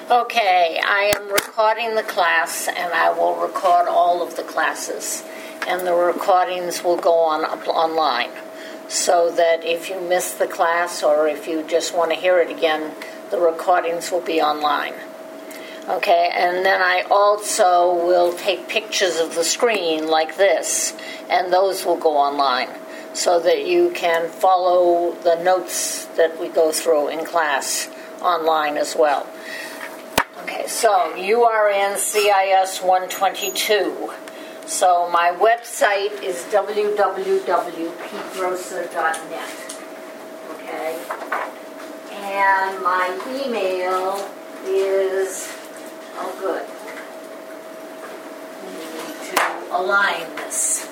Okay, I am recording the class, and I will record all of the classes, and the recordings will go online, so that if you miss the class or if you just want to hear it again, the recordings will be online. Okay, and then I also will take pictures of the screen like this, and those will go online, so that you can follow the notes that we go through in class online as well. Okay, so you are in CIS 122. So my website is www.pgrosser.net. Okay, and my email is, oh good, we need to align this.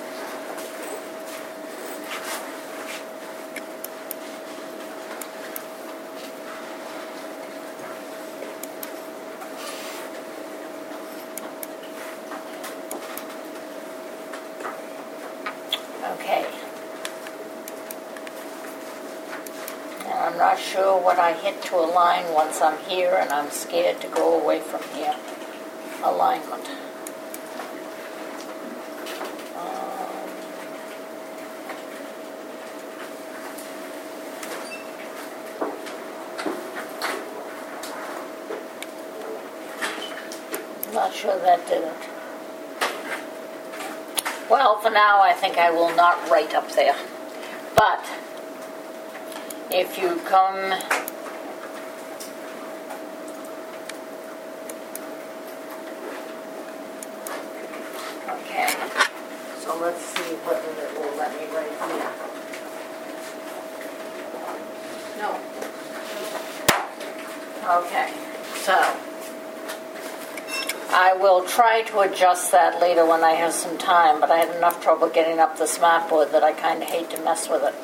Okay. And I'm not sure what I hit to align once I'm here, and I'm scared to go away from here. Alignment. Not sure that did it. Well, for now, I think I will not write up there. But if you come, okay, so let's see whether it will let me write here. No. Okay, so I will try to adjust that later when I have some time, but I had enough trouble getting up the smartboard that I kind of hate to mess with it.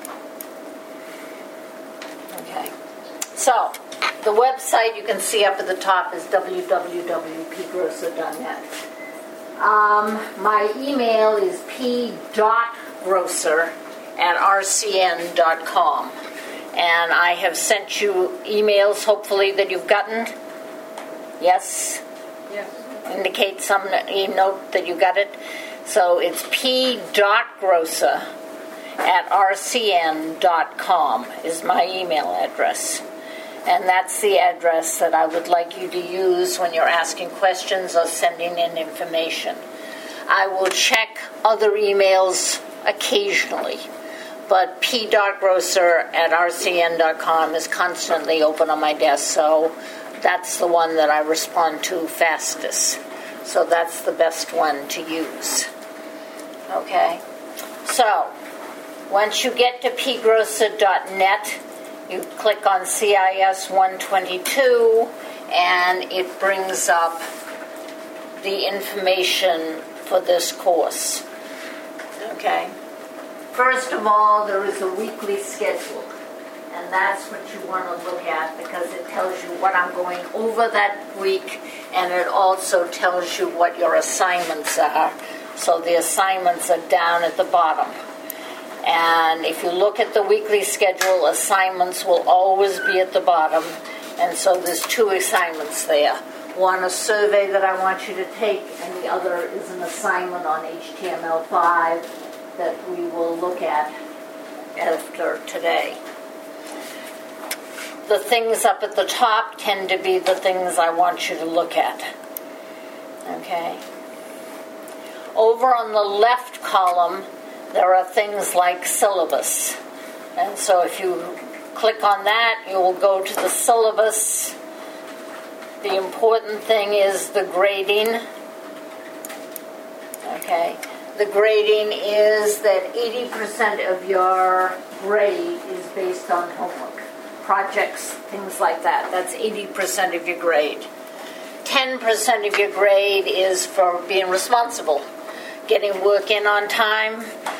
Okay. So, the website you can see up at the top is www.pgrosser.net. My email is p.grosser@rcn.com. And I have sent you emails, hopefully, that you've gotten. Yes? Yes. Indicate some note that you got it. So it's p.grosser@rcn.com is my email address. And that's the address that I would like you to use when you're asking questions or sending in information. I will check other emails occasionally, but p.grosser@rcn.com is constantly open on my desk, so that's the one that I respond to fastest. So that's the best one to use. Okay? So, once you get to pgrosser.net, you click on CIS 122, and it brings up the information for this course. Okay? First of all, there is a weekly schedule. And that's what you want to look at, because it tells you what I'm going over that week, and it also tells you what your assignments are. So the assignments are down at the bottom. And if you look at the weekly schedule, assignments will always be at the bottom. And so there's two assignments there. One, a survey that I want you to take, and the other is an assignment on HTML5 that we will look at after today. The things up at the top tend to be the things I want you to look at. Okay? Over on the left column, there are things like syllabus. And so if you click on that, you will go to the syllabus. The important thing is the grading. Okay? The grading is that 80% of your grade is based on homework. Projects, things like that. That's 80% of your grade. 10% of your grade is for being responsible, getting work in on time,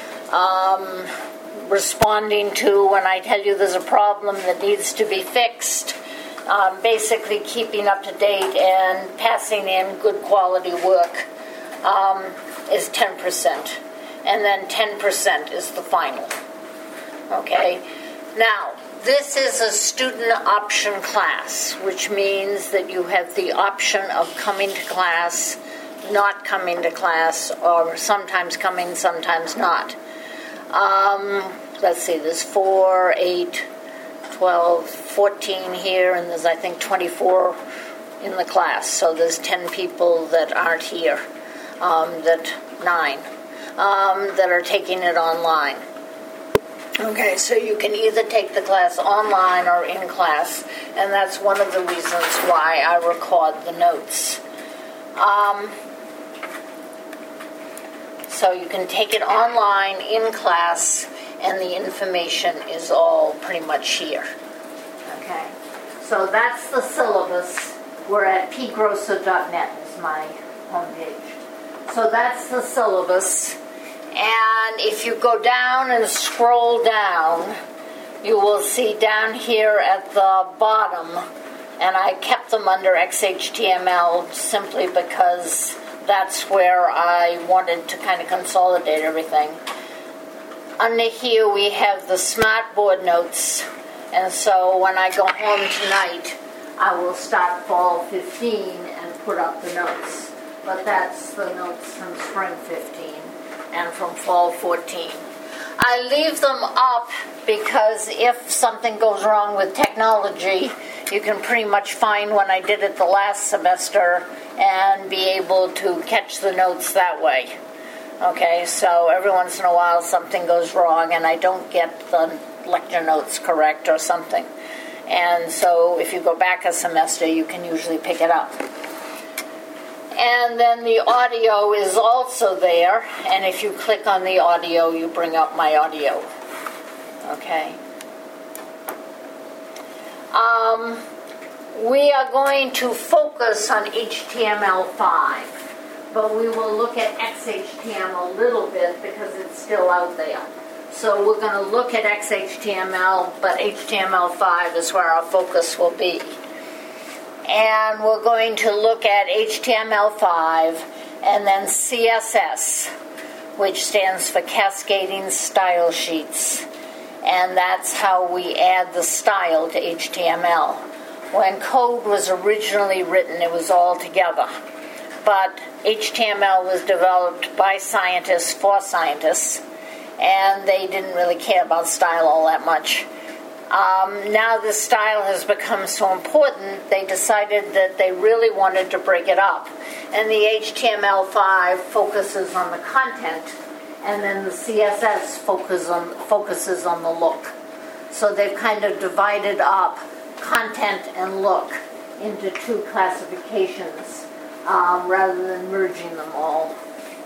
responding to when I tell you there's a problem that needs to be fixed, basically keeping up to date and passing in good quality work is 10%. And then 10% is the final. Okay? Now, This is a student option class, which means that you have the option of coming to class, not coming to class, or sometimes coming, sometimes not. Let's see, there's 4, 8, 12, 14 here, and there's, I think, 24 in the class. So there's 10 people that aren't here, 9, that are taking it online. Okay, so you can either take the class online or in class, and that's one of the reasons why I record the notes. So you can take it online, in class, and the information is all pretty much here. Okay, so that's the syllabus. We're at pgrosso.net is my homepage. So that's the syllabus. And if you go down and scroll down, you will see down here at the bottom, and I kept them under XHTML simply because that's where I wanted to kind of consolidate everything. Under here we have the Smartboard notes, and so when I go home tonight, I will start Fall 15 and put up the notes. But that's the notes from Spring 15. And from Fall 14. I leave them up because if something goes wrong with technology, you can pretty much find when I did it the last semester and be able to catch the notes that way. Okay, so every once in a while something goes wrong and I don't get the lecture notes correct or something. And so if you go back a semester, you can usually pick it up. And then the audio is also there, and if you click on the audio, you bring up my audio. Okay. We are going to focus on HTML5, but we will look at XHTML a little bit because it's still out there. So we're going to look at XHTML, but HTML5 is where our focus will be. And we're going to look at HTML5 and then CSS, which stands for Cascading Style Sheets. And that's how we add the style to HTML. When code was originally written, it was all together. But HTML was developed by scientists for scientists, and they didn't really care about style all that much. Now the style has become so important, they decided that they really wanted to break it up. And the HTML5 focuses on the content, and then the CSS focuses on the look. So they've kind of divided up content and look into two classifications rather than merging them all.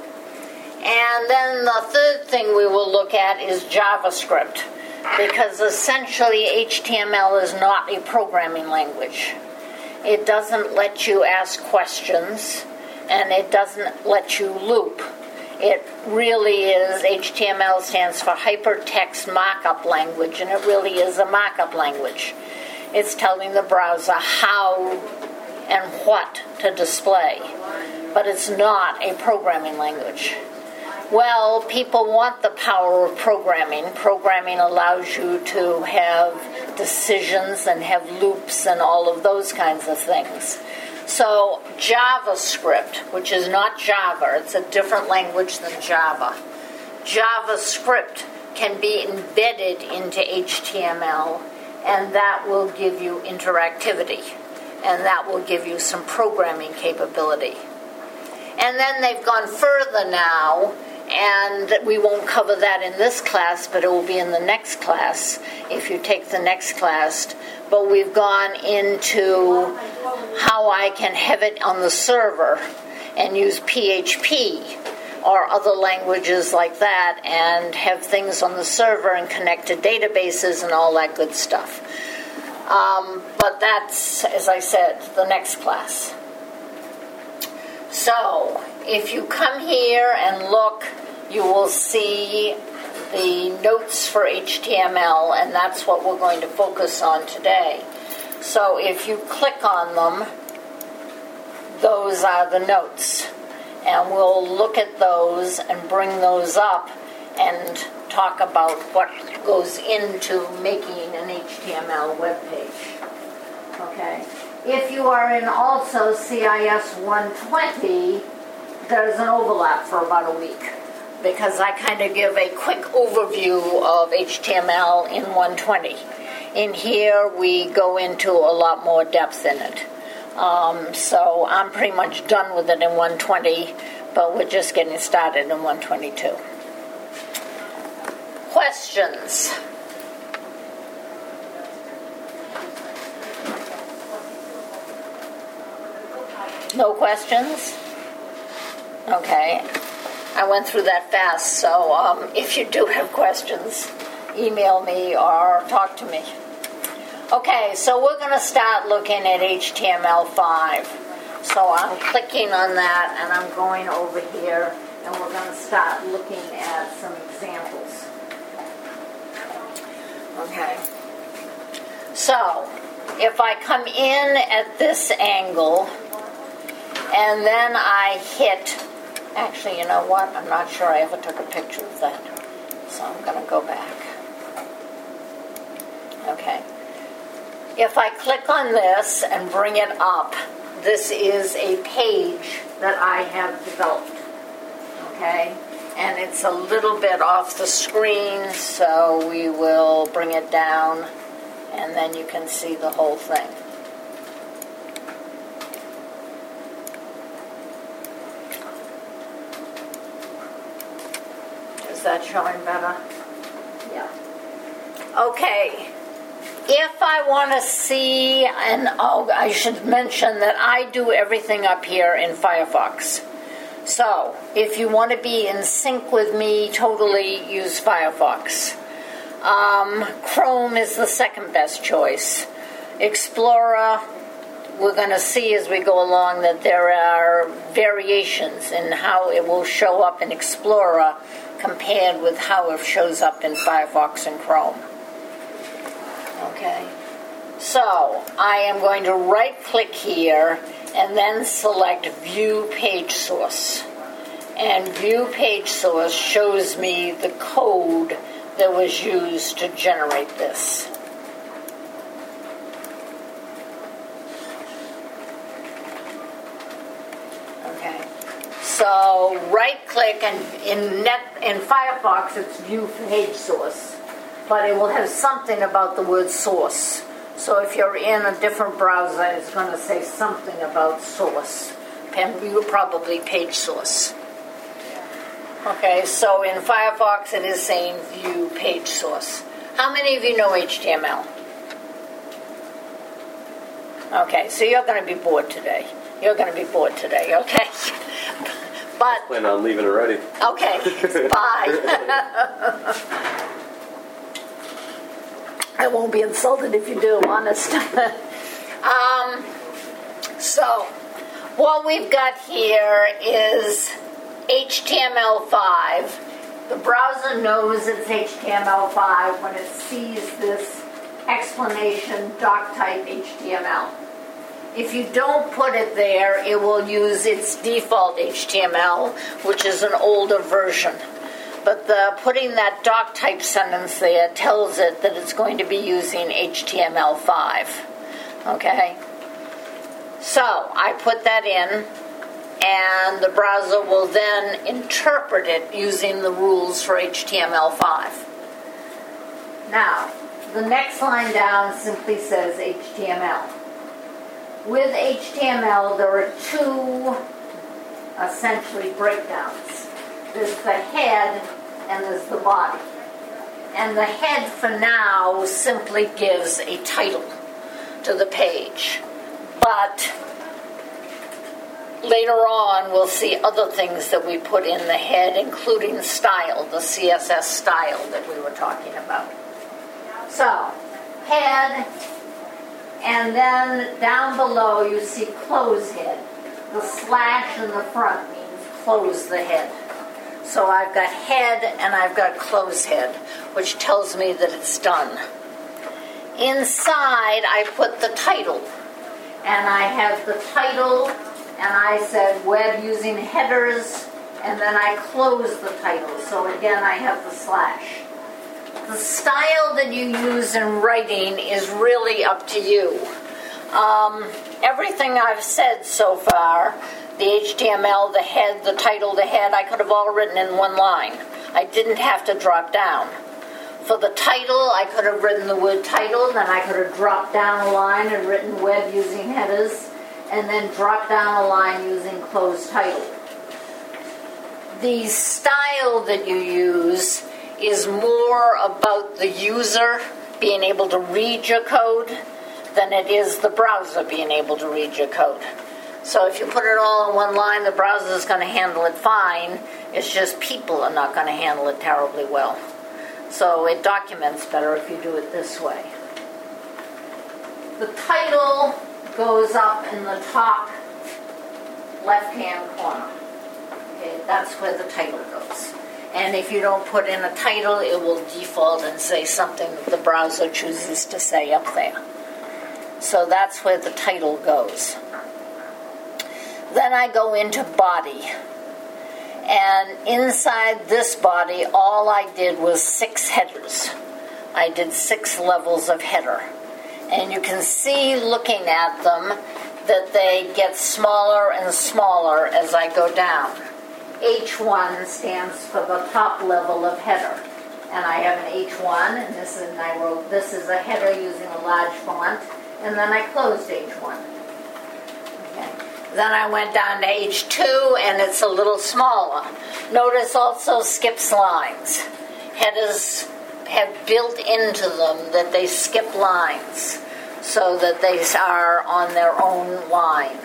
And then the third thing we will look at is JavaScript, because essentially HTML is not a programming language. It doesn't let you ask questions, and it doesn't let you loop. It really is, HTML stands for Hypertext Markup Language, and it really is a markup language. It's telling the browser how and what to display, but it's not a programming language. Well, people want the power of programming. Programming allows you to have decisions and have loops and all of those kinds of things. So JavaScript, which is not Java, it's a different language than Java. JavaScript can be embedded into HTML, and that will give you interactivity, and that will give you some programming capability. And then they've gone further now, and we won't cover that in this class, but it will be in the next class if you take the next class. But we've gone into how I can have it on the server and use PHP or other languages like that and have things on the server and connect to databases and all that good stuff. But that's, as I said, the next class. So, if you come here and look, you will see the notes for HTML, and that's what we're going to focus on today. So if you click on them, those are the notes. And we'll look at those and bring those up and talk about what goes into making an HTML web page. Okay. If you are in also CIS 120, there's an overlap for about a week, because I kind of give a quick overview of HTML in 120. In here, we go into a lot more depth in it. So I'm pretty much done with it in 120, but we're just getting started in 122. Questions? No questions? Okay. I went through that fast, so if you do have questions, email me or talk to me. Okay, so we're going to start looking at HTML5. So I'm clicking on that, and I'm going over here, and we're going to start looking at some examples. Okay. So, if I come in at this angle, and then I hit, actually, you know what? I'm not sure I ever took a picture of that. So I'm going to go back. Okay. If I click on this and bring it up, this is a page that I have developed. Okay? And it's a little bit off the screen, so we will bring it down, and then you can see the whole thing. Is that showing better? Yeah. Okay. If I want to see, and I should mention that I do everything up here in Firefox. So, if you want to be in sync with me, totally use Firefox. Chrome is the second best choice. Explorer, we're going to see as we go along that there are variations in how it will show up in Explorer compared with how it shows up in Firefox and Chrome. Okay, so I am going to right-click here and then select View Page Source. And View Page Source shows me the code that was used to generate this. Okay, so right-click, and in Firefox it's View Page Source. But it will have something about the word source. So if you're in a different browser, it's going to say something about source. And you probably page source. Okay, so in Firefox it is saying view page source. How many of you know HTML? Okay, so you're going to be bored today. You're going to be bored today, okay? But plan on leaving already. Okay, bye. I won't be insulted if you do, honest. So, what we've got here is HTML5. The browser knows it's HTML5 when it sees this explanation doc type HTML. If you don't put it there, it will use its default HTML, which is an older version. But putting that doc type sentence there tells it that it's going to be using HTML5. Okay? So I put that in, and the browser will then interpret it using the rules for HTML5. Now, the next line down simply says HTML. With HTML, there are two essentially breakdowns. There's the head and there's the body. And the head for now simply gives a title to the page. But later on we'll see other things that we put in the head, including style, the CSS style that we were talking about. So, head, and then down below you see close head. The slash in the front means close the head. So I've got head and I've got close head, which tells me that it's done. Inside I put the title, and I have the title, and I said web using headers and then I close the title. So again, I have the slash. The style that you use in writing is really up to you. Everything I've said so far, the HTML, the head, the title, the head, I could have all written in one line. I didn't have to drop down. For the title, I could have written the word title, then I could have dropped down a line and written web using headers, and then dropped down a line using closed title. The style that you use is more about the user being able to read your code than it is the browser being able to read your code. So if you put it all in one line, the browser is going to handle it fine. It's just people are not going to handle it terribly well. So it documents better if you do it this way. The title goes up in the top left-hand corner. Okay, that's where the title goes. And if you don't put in a title, it will default and say something that the browser chooses to say up there. So that's where the title goes. Then I go into body. And inside this body, all I did was 6 headers. I did 6 levels of header. And you can see, looking at them, that they get smaller and smaller as I go down. H1 stands for the top level of header. And I have an H1, and I wrote, this is a header using a large font, and then I closed H1. Okay. Then I went down to H2, and it's a little smaller. Notice also skips lines. Headers have built into them that they skip lines so that they are on their own line.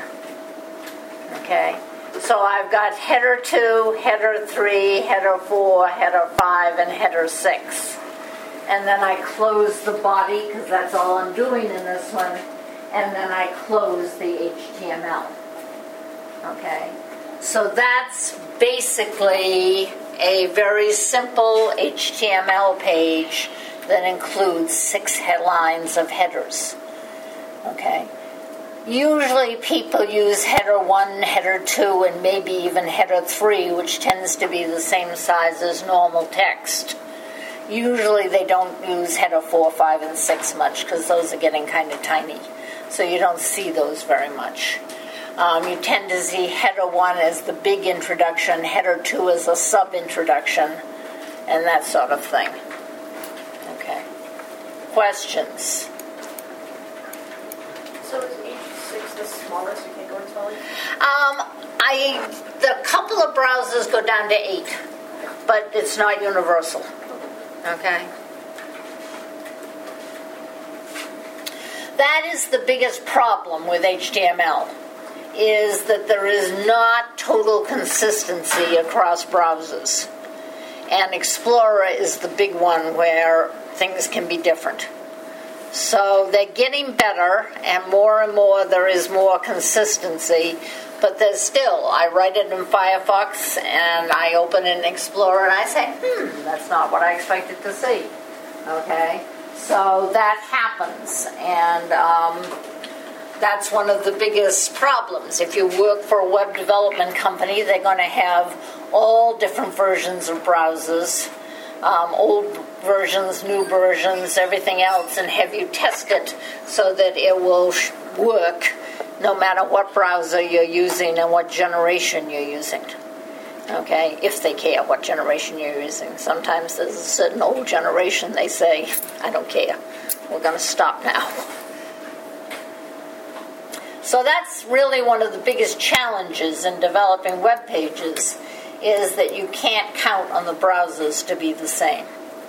Okay? So I've got header 2, header 3, header 4, header 5, and header 6. And then I close the body, because that's all I'm doing in this one, and then I close the HTML. Okay? So that's basically a very simple HTML page that includes 6 headlines of headers. Okay? Usually people use header 1, header 2, and maybe even header 3, which tends to be the same size as normal text. Usually they don't use header 4, 5, and 6 much, because those are getting kind of tiny. So you don't see those very much. You tend to see header 1 as the big introduction, header 2 as a sub-introduction, and that sort of thing. Okay. Questions? So is H6 the smallest? You can't go any smaller? The couple of browsers go down to 8, but it's not universal. Okay? That is the biggest problem with HTML, is that there is not total consistency across browsers. And Explorer is the big one where things can be different. So they're getting better, and more there is more consistency, but there's still, I write it in Firefox, and I open it in Explorer, and I say, that's not what I expected to see. Okay? So that happens, and that's one of the biggest problems. If you work for a web development company, they're going to have all different versions of browsers, old versions, new versions, everything else, and have you test it so that it will work no matter what browser you're using and what generation you're using. Okay, if they care what generation you're using. Sometimes there's a certain old generation, they say, I don't care. We're going to stop now. So that's really one of the biggest challenges in developing web pages, is that you can't count on the browsers to be the same.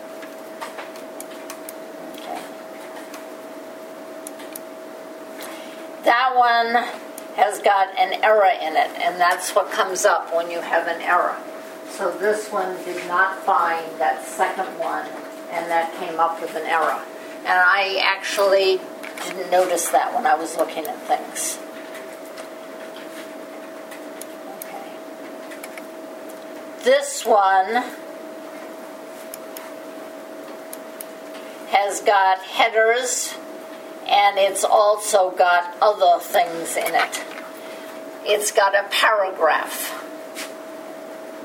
Okay. That one has got an error in it, and that's what comes up when you have an error. So this one did not find that second one, and that came up with an error. And I actually didn't notice that when I was looking at things. Okay. This one has got headers, and it's also got other things in it. It's got a paragraph.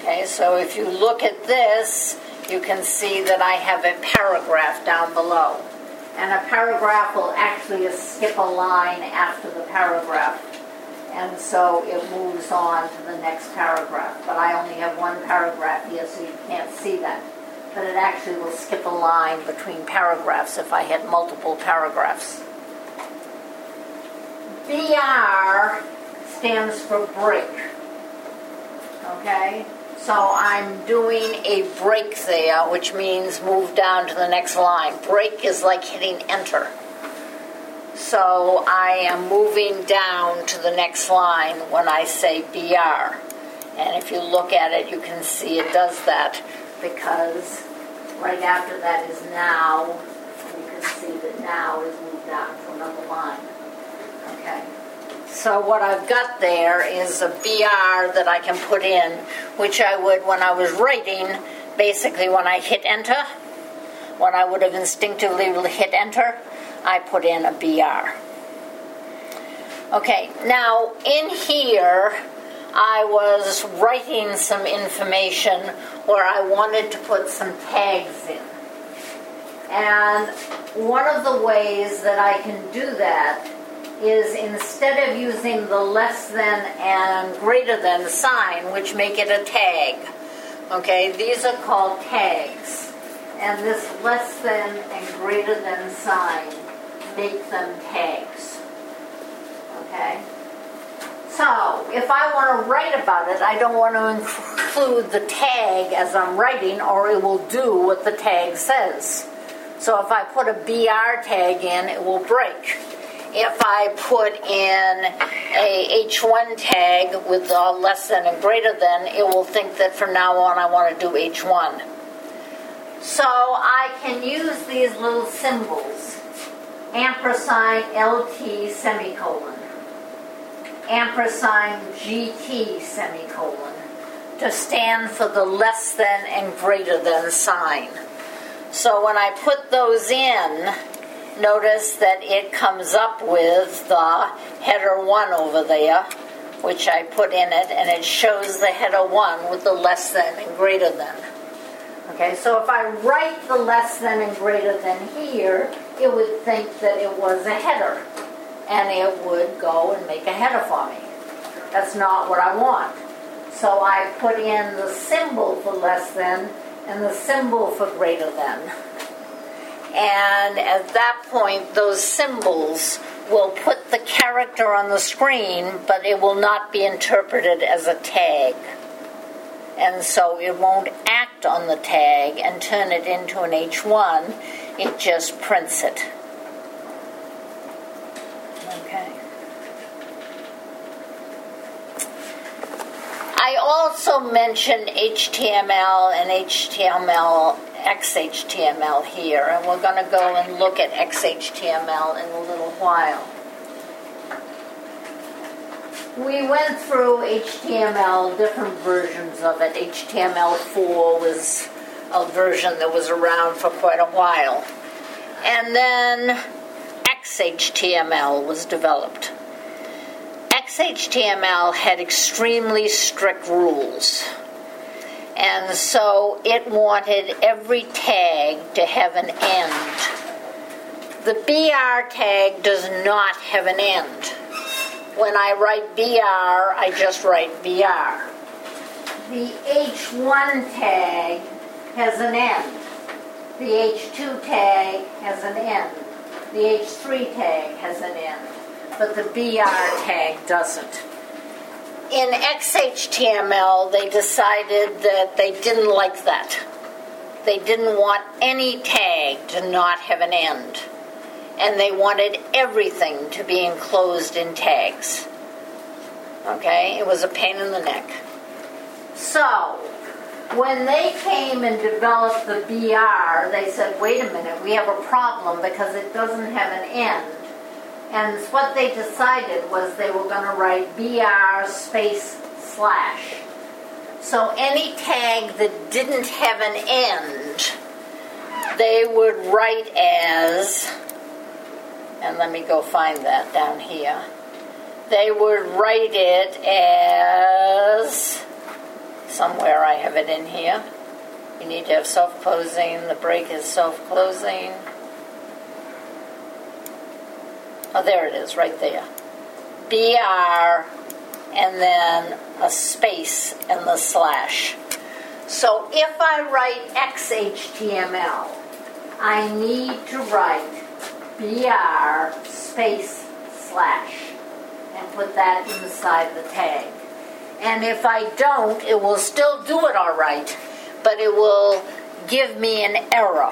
Okay, so if you look at this, you can see that I have a paragraph down below. And a paragraph will actually skip a line after the paragraph. And so it moves on to the next paragraph. But I only have one paragraph here, so you can't see that. But it actually will skip a line between paragraphs if I had multiple paragraphs. BR stands for break. Okay? So I'm doing a break there, which means move down to the next line. Break is like hitting enter. So I am moving down to the next line when I say BR. And if you look at it, you can see it does that because right after that is now. You can see that now is moved down to another line. Okay. So what I've got there is a BR that I can put in, which I would, when I was writing, basically when I hit enter, when I would have instinctively hit enter, I put in a BR. Okay, now in here, I was writing some information where I wanted to put some tags in. And one of the ways that I can do that is instead of using the less than and greater than sign, which make it a tag, okay, these are called tags. And this less than and greater than sign make them tags. Okay? So, if I want to write about it, I don't want to include the tag as I'm writing, or it will do what the tag says. So if I put a BR tag in, it will break. If I put in a H1 tag with less than and greater than, it will think that from now on I want to do H1. So I can use these little symbols. Ampersand LT semicolon. Ampersand GT semicolon. To stand for the less than and greater than sign. So when I put those in, notice that it comes up with the header 1 over there, which I put in it, and it shows the header 1 with the less than and greater than. Okay, so if I write the less than and greater than here, it would think that it was a header, and it would go and make a header for me. That's not what I want. So I put in the symbol for less than and the symbol for greater than. And at that point, those symbols will put the character on the screen, but it will not be interpreted as a tag. And so it won't act on the tag and turn it into an H1. It just prints it. Okay. I also mentioned HTML and HTML, XHTML here, and we're going to go and look at XHTML in a little while. We went through HTML, different versions of it. HTML4 was a version that was around for quite a while. And then XHTML was developed. XHTML had extremely strict rules. And so it wanted every tag to have an end. The BR tag does not have an end. When I write BR, I just write BR. The H1 tag has an end. The H2 tag has an end. The H3 tag has an end. But the BR tag doesn't. In XHTML, they decided that they didn't like that. They didn't want any tag to not have an end. And they wanted everything to be enclosed in tags. Okay? It was a pain in the neck. So, when they came and developed the BR, they said, wait a minute, we have a problem because it doesn't have an end. And what they decided was they were going to write BR space slash. So any tag that didn't have an end, they would write as, and let me go find that down here. They would write it as Somewhere I have it in here. You need to have self-closing. The break is self-closing. Oh, there it is, right there. BR, and then a space and the slash. So if I write XHTML, I need to write BR space slash and put that inside the tag. And if I don't, it will still do it all right, but it will give me an error.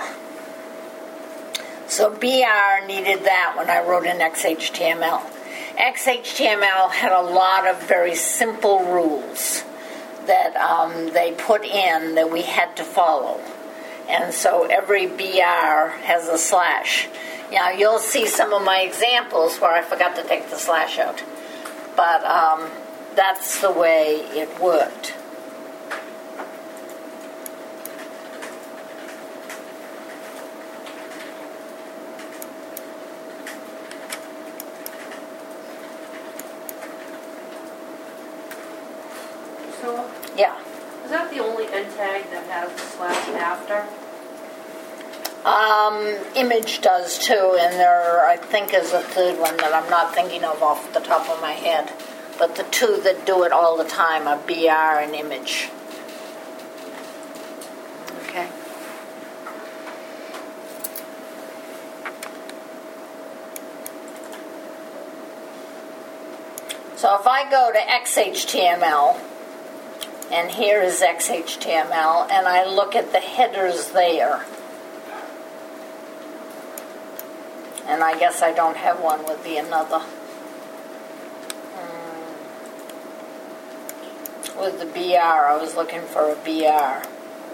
So BR needed that when I wrote in XHTML. XHTML had a lot of very simple rules that they put in that we had to follow. And so every BR has a slash. Now, you'll see some of my examples where I forgot to take the slash out. But that's the way it worked. So, Yeah. is that the only end tag that has the slash after? Image does too, and there, I think, is a third one that I'm not thinking of off the top of my head. But the two that do it all the time are BR and image. Okay. So if I go to XHTML, and here is XHTML, and I look at the headers there, and I guess I don't have one with the another. With the BR, I was looking for a BR.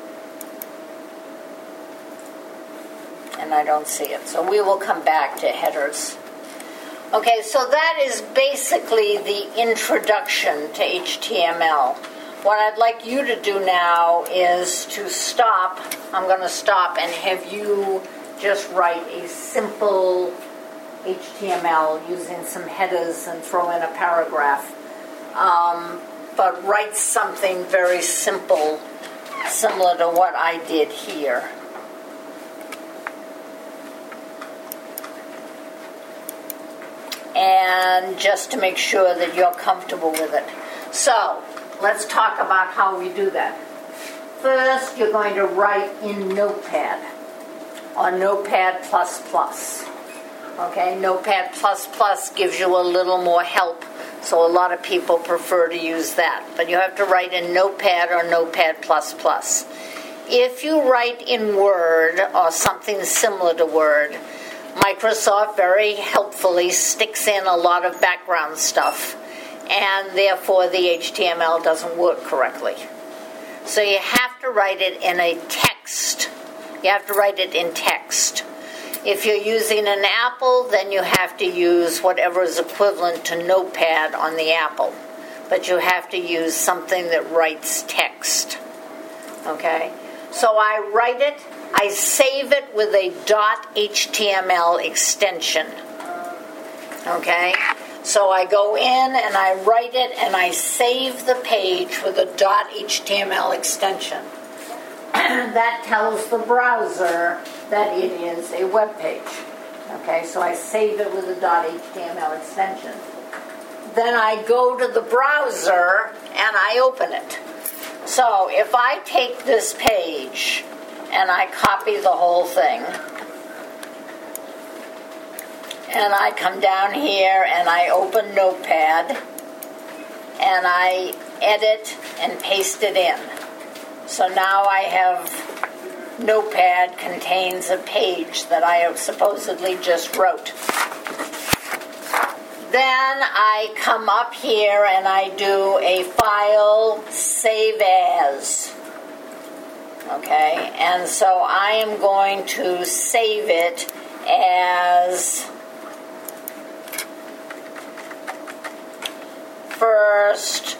And I don't see it. So we will come back to headers. Okay, so that is basically the introduction to HTML. What I'd like you to do now is to stop. I'm going to stop and have you just write a simple HTML using some headers and throw in a paragraph. But write something very simple, similar to what I did here. And just to make sure that you're comfortable with it. So, let's talk about how we do that. First, you're going to write in Notepad, or Notepad++. Okay, Notepad++ gives you a little more help, so a lot of people prefer to use that. But you have to write in Notepad or Notepad++. If you write in Word or something similar to Word, Microsoft very helpfully sticks in a lot of background stuff, and therefore the HTML doesn't work correctly. So you have to write it in a text. You have to write it in text. If you're using an Apple, then you have to use whatever is equivalent to Notepad on the Apple. But you have to use something that writes text. Okay? So I write it, I save it with a .html extension. Okay? So I go in and I write it and I save the page with a .html extension. That tells the browser that it is a web page. Okay, so I save it with a .html extension. Then I go to the browser and I open it. So if I take this page and I copy the whole thing, and I come down here and I open Notepad and I edit and paste it in. So now I have Notepad contains a page that I have supposedly just wrote. Then I come up here and I do a file save as. Okay, and so I am going to save it as first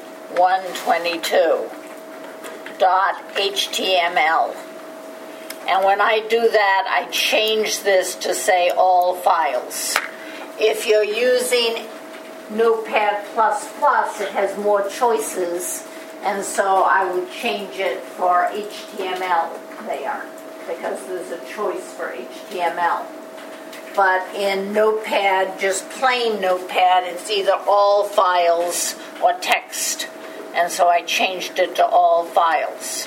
122.html. And when I do that, I change this to say all files. If you're using Notepad++, it has more choices, And so I would change it for HTML there, because there's a choice for HTML. But in Notepad, just plain Notepad, it's either all files or text. And so I changed it to all files.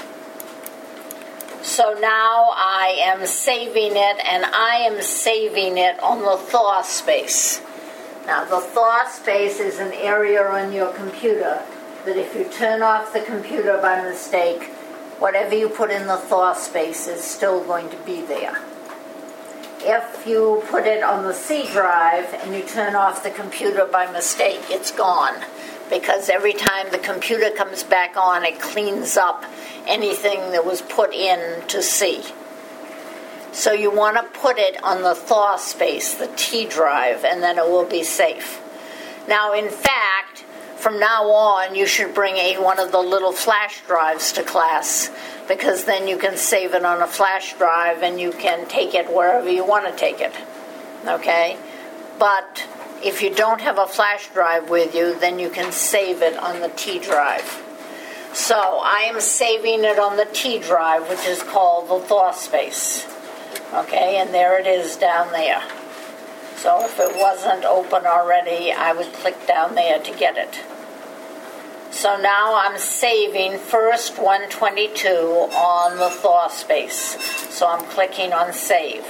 So now I am saving it, and I am saving it on the thaw space. Now, the thaw space is an area on your computer that if you turn off the computer by mistake, whatever you put in the thaw space is still going to be there. If you put it on the C drive and you turn off the computer by mistake, it's gone. Because every time the computer comes back on, it cleans up anything that was put in to C. So you want to put it on the thaw space, the T drive, and then it will be safe. Now, in fact, from now on, you should bring one of the little flash drives to class, because then you can save it on a flash drive and you can take it wherever you want to take it. Okay? But if you don't have a flash drive with you, then you can save it on the T drive. So I am saving it on the T drive, which is called the thaw space. Okay, and there it is down there. So if it wasn't open already, I would click down there to get it. So now I'm saving first 122 on the thaw space. So I'm clicking on save.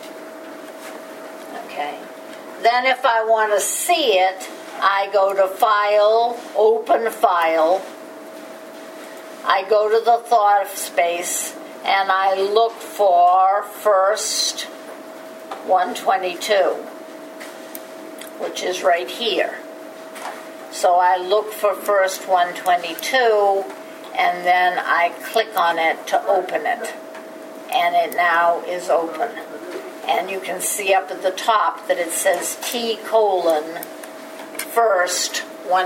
Okay. Then if I want to see it, I go to File, Open File. I go to the thaw space, and I look for first 122, which is right here. So I look for first 122, and then I click on it to open it. And it now is open. And you can see up at the top that it says T:122.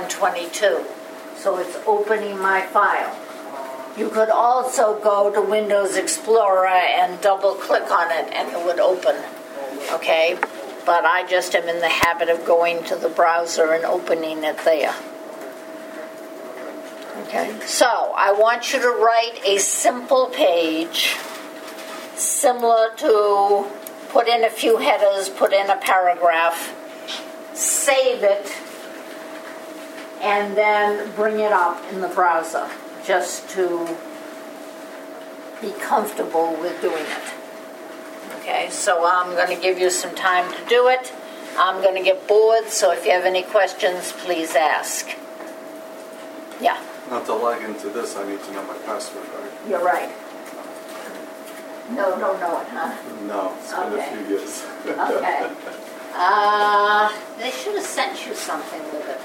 So it's opening my file. You could also go to Windows Explorer and double click on it and it would open. Okay? But I just am in the habit of going to the browser and opening it there. Okay? So I want you to write a simple page similar to put in a few headers, put in a paragraph, save it, and then bring it up in the browser just to be comfortable with doing it. Okay, so I'm going to give you some time to do it. I'm going to get bored, so if you have any questions, please ask. Yeah? Not to log into this, I need to know my password, right? You're right. No, don't know it, huh? No, it's been a few years. Okay. They should have sent you something with it.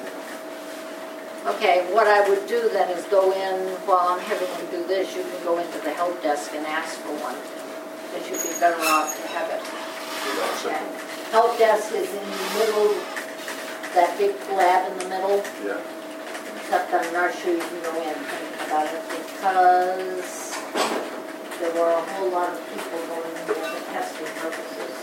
Okay, what I would do then is go in, while I'm having them do this, you can go into the help desk and ask for one, because you'd be better off to have it. Okay. Help desk is in the middle, that big lab in the middle. Yeah. Except I'm not sure you can go in thinking about it, because there were a whole lot of people going in there for testing purposes.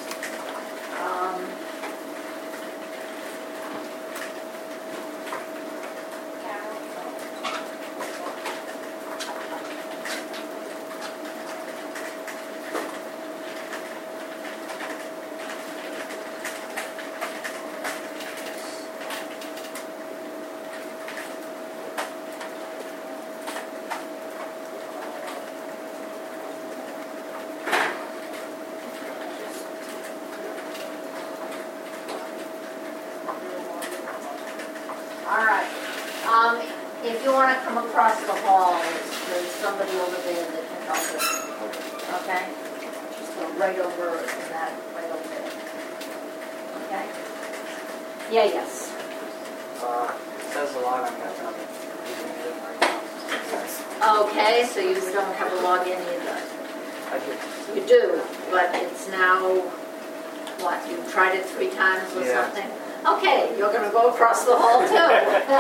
If you want to come across the hall, there's somebody over there that can help you. Okay? Just go right over in that, right over there. Okay? Yeah, yes. It says a lot on that number. Okay, so you don't have a login either. I do. You do, but it's now, what, you tried it 3 times or Yeah. something? Okay, you're going to go across the hall too.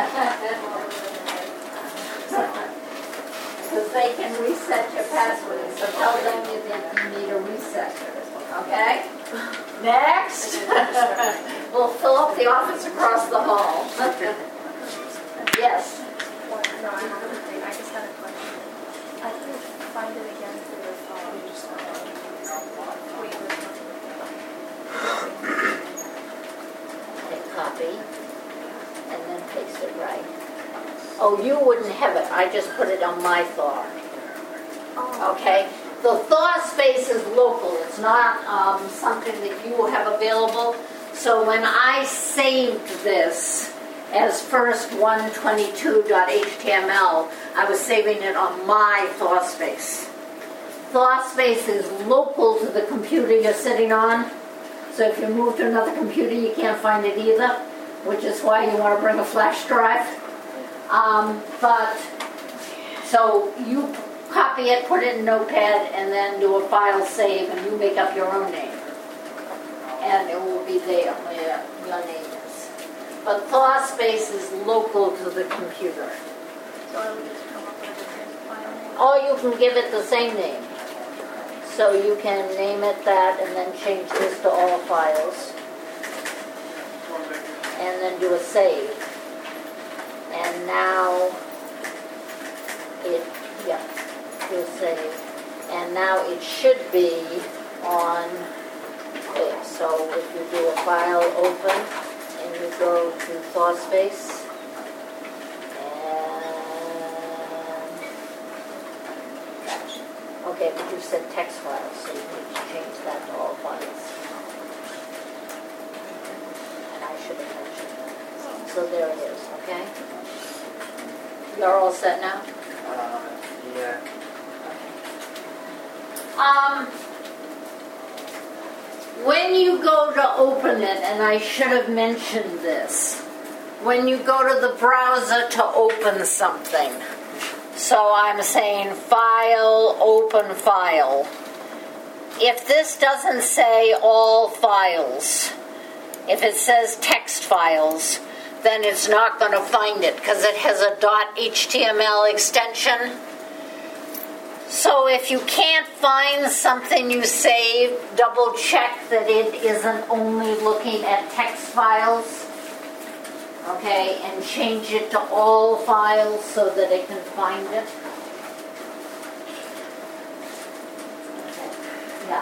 Because they can reset your password, so tell them you need a reset. Okay? Next! We'll fill up the office across the hall. Yes? No, I don't have a thing. I just had a question. I couldn't find it again through the phone. Wait, Hit copy, and then paste it right. Oh, you wouldn't have it. I just put it on my Thor. oh, Okay? The Thor space is local. It's not something that you have available. So when I saved this as first 122.html, I was saving it on my Thor space. Thor space is local to the computer you're sitting on. So if you move to another computer, you can't find it either, which is why you want to bring a flash drive. So you copy it, put it in Notepad, and then do a file save, and you make up your own name. And it will be there where your name is. But Thor space is local to the computer. so I would just come up with a different file name. Or you can give it the same name. So you can name it that and then change this to all files. And then do a save. And now do a save. And now it should be on there. So if you do a file open and you go to Thor space okay, but you said text files, so you need to change that to all files. And I should have mentioned that. So there it is, okay? You're all set now? Yeah. When you go to open it, and I should have mentioned this, when you go to the browser to open something, so I'm saying file, open file. If this doesn't say all files, if it says text files, then it's not going to find it because it has a .html extension. So if you can't find something you saved, double check that it isn't only looking at text files. Okay, and change it to all files so that it can find it. Okay. Yeah.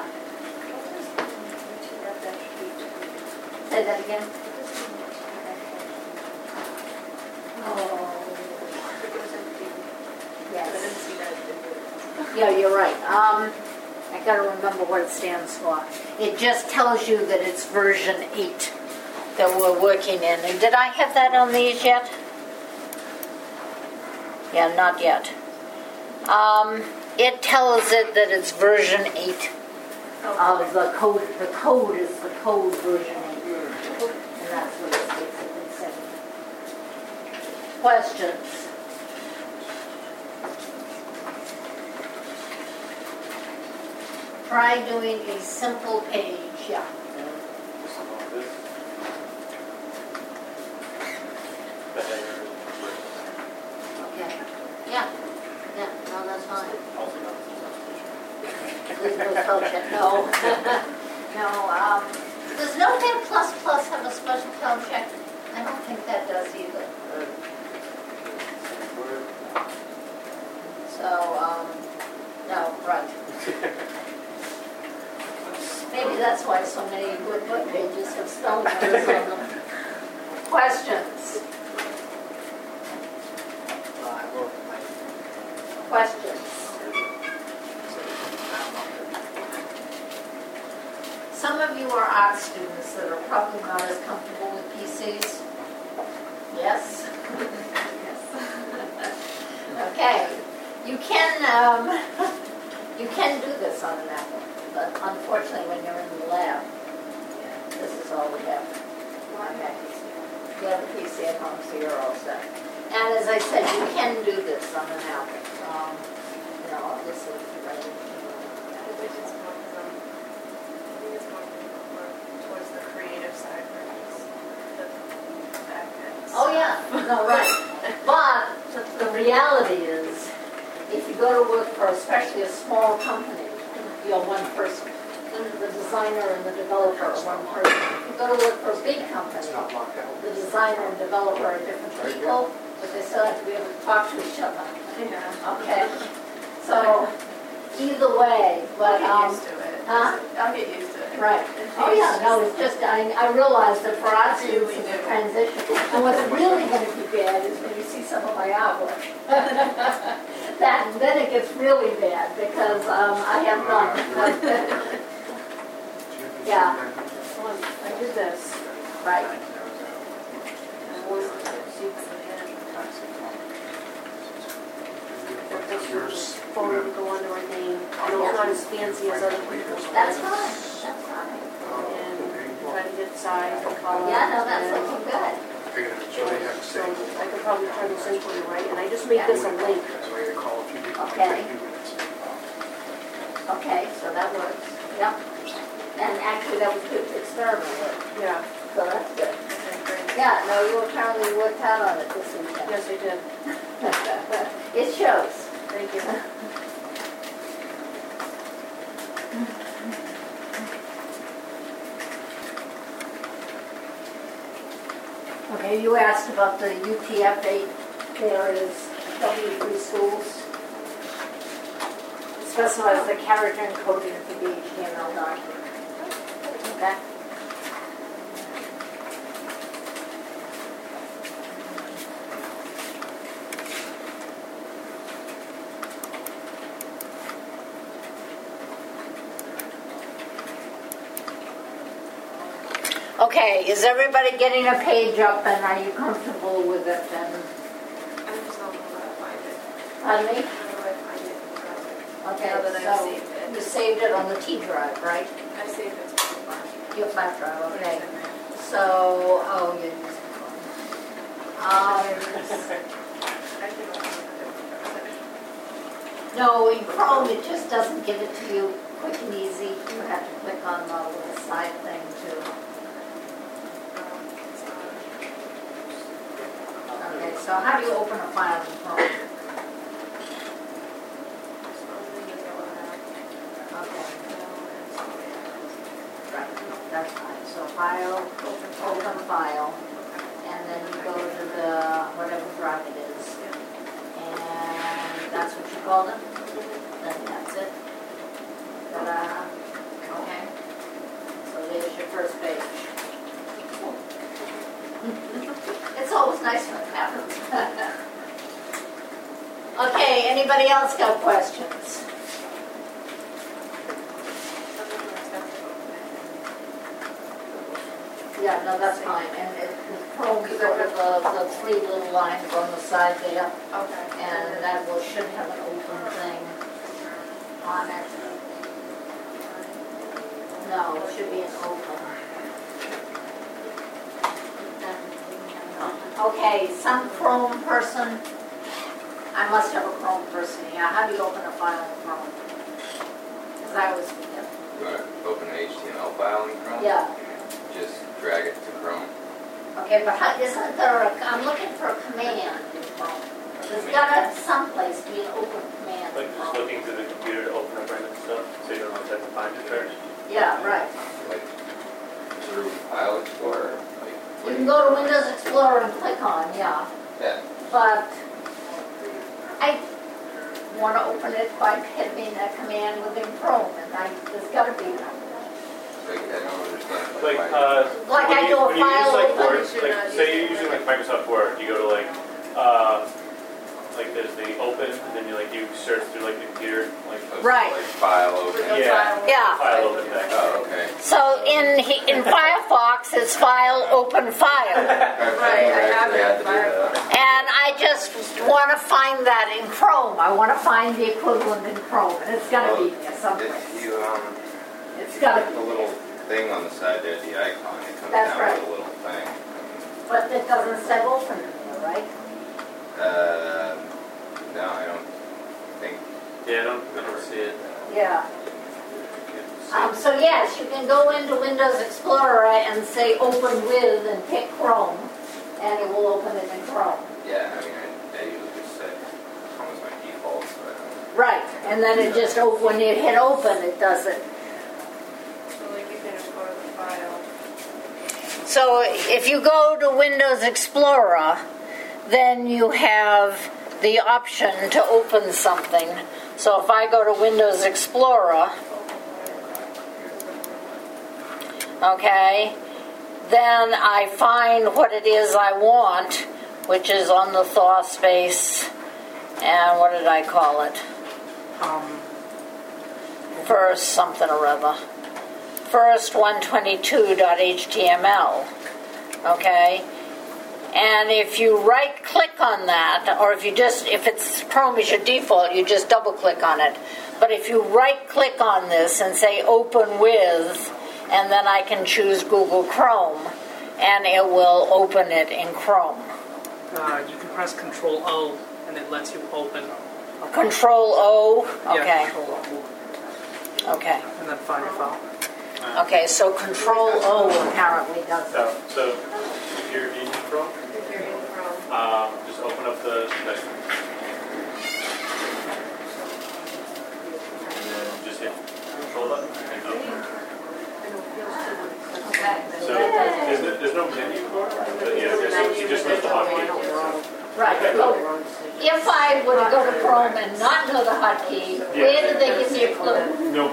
Say that again. Oh. Yes. Yeah, you're right. I got to remember what it stands for. It just tells you that it's version 8. That we're working in. And did I have that on these yet? Yeah, not yet. It tells it that it's version 8 of the code. The code is the code version 8. And that's what it basically says. Questions? Try doing a simple page, yeah. Okay. Yeah. Yeah. No, that's fine. There's no spell check. No. No. Does Notepad Plus Plus have a special spell check? I don't think that does either. So, no, right. Maybe that's why so many web pages have spelling errors on them. Questions? Questions? Some of you are art students that are probably not as comfortable with PCs. Yes? Okay. You can do this on an Apple, but unfortunately when you're in the lab, this is all we have. Okay. You have a PC at home, so you're all set. And as I said, you can do this on an Apple. Obviously, if you're ready. Towards the creative side versus the back end. Oh yeah, no, right. But the reality is, if you go to work for especially a small company, you're one person. The designer and the developer are one person. If you go to work for a big company, the designer and developer are different people. but they still have to be able to talk to each other. Yeah. Okay, so either way, but, I'll get used to it. huh? I'll get used to it. Right. Oh, yeah, no, it's just, I realize that for our students, it's a transition. And what's really going to be bad is when you see some of my artwork. Then it gets really bad, because I have none. Yeah. I did this. Right. And I wanted to see if I can. If this was photo to go under my name. I know it's not as fancy as other people's. That's fine, that's fine. And try to get size and color. Yeah, no, that's and- looking good. So I could probably turn this into it, right? And I just make this a link. Okay. Okay, so that works, yep. And actually, that was good to experiment with, Yeah. so that's good. Okay, great. Yeah, no, you apparently worked hard on it this weekend. Yes, I did. It shows. Thank you. Okay, you asked about the UTF-8. There is W3 schools. It specifies the character encoding for the HTML document. Okay? Okay, is everybody getting a page up and are you comfortable with it? And I just don't know where to find it. pardon me? Where do I find it in the browser? Okay, Now that I've so saved it. you saved it on the T drive, right? I saved it to the flash. Your flash drive, okay. It's in there. So, oh, you're using Chrome. I can open it. No, in Chrome, it just doesn't give it to you quick and easy. You have to click on the little side thing too. It's not. Okay, so how do you open a file in Chrome? Okay, right, that's fine. So file, open file, and then you go to the, whatever drive it is. And that's what you call it? Then that's it. Ta-da. Okay. So there's your first page. It's always nice when it happens. Okay, anybody else got questions? Yeah, no, that's fine. And with Chrome, you go to the three little lines on the side there, Okay. and that should have an open thing on it. No, it should be an open. Okay, some Chrome person. I must have a Chrome person here. How do you open a file in Chrome? Because I always forget. You want to open an HTML file in Chrome? Yeah. Just drag it to Chrome. Okay, but isn't there I'm looking for a command in Chrome. There's gotta someplace be an open command in Like just Chrome. looking through the computer to open up random stuff, so you don't always have to find it first. Yeah, right. Like through File Explorer. You can go to Windows Explorer and click on, yeah. Yeah. But I want to open it by hitting a command within Chrome, and there's gotta be one. Like I don't understand. Like, Like when I do a when you use file like open, Word, you should like not say use you're it. using like Microsoft Word, you go to like there's the open, and then you search through like the computer, like Right. Like File Open. With the Yeah. file. Yeah. file open thing. Oh, okay. So in Firefox, it's file open file. Right, I have it in Firefox. And I just want to find that in Chrome. I want to find the equivalent in Chrome, and it's gotta be there someplace. If you It's gotta the be, little thing on the side there, the icon, it comes That's down right. with a little thing. but it doesn't say open in there, right? No, I don't think. Yeah, I don't see it. Yeah. So yes, you can go into Windows Explorer and say open with and pick Chrome, and it will open it in Chrome. Yeah, I mean, I usually just set Chrome as my default, so I don't. Right, and then it just, when you hit open, it does it. So like you can just go to the file. So if you go to Windows Explorer, then you have the option to open something. So if I go to Windows Explorer, okay, then I find what it is I want, which is on the thaw space, and what did I call it? First something or other. First 122.html, okay? And if you right click on that, or if it's Chrome is your default, you just double click on it. But if you right click on this and say open with, and then I can choose Google Chrome, and it will open it in Chrome. You can press Control O, and it lets you open. Control O? Yeah, Okay. Control O. Okay. And then find your file. Okay, so Control O apparently does it. So if you're in Chrome, If you're in Chrome. just open up the and then just hit Control button and open. Okay. So there's no menu, but yeah, so you just list the hotkey. Right. Oh, if I were to go to Chrome and not know the hotkey, where do they give me a clue? Nope.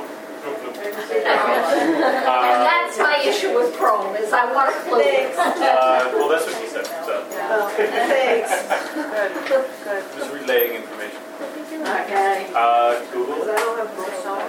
And that's my issue with Chrome, is I want a clue. Well, that's what he said. So Thanks. Good. just relaying information. Okay. Google. I don't have Mozart.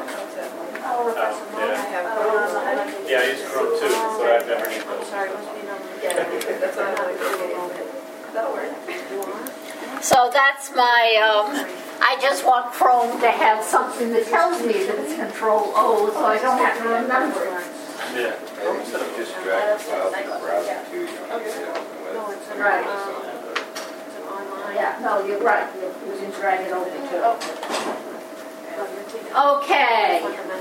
Yeah, I use Chrome too, but I've never used those. Sorry, must be number. That's what I have. That'll work. So that's my, I just want Chrome to have something that tells me that it's Control O, so I don't have to remember it. Yeah. Instead of just drag the file to the browser too, you don't need to open with. No, it's an, Right. it's an online. Yeah, no, you're right, you can drag it over too. Okay.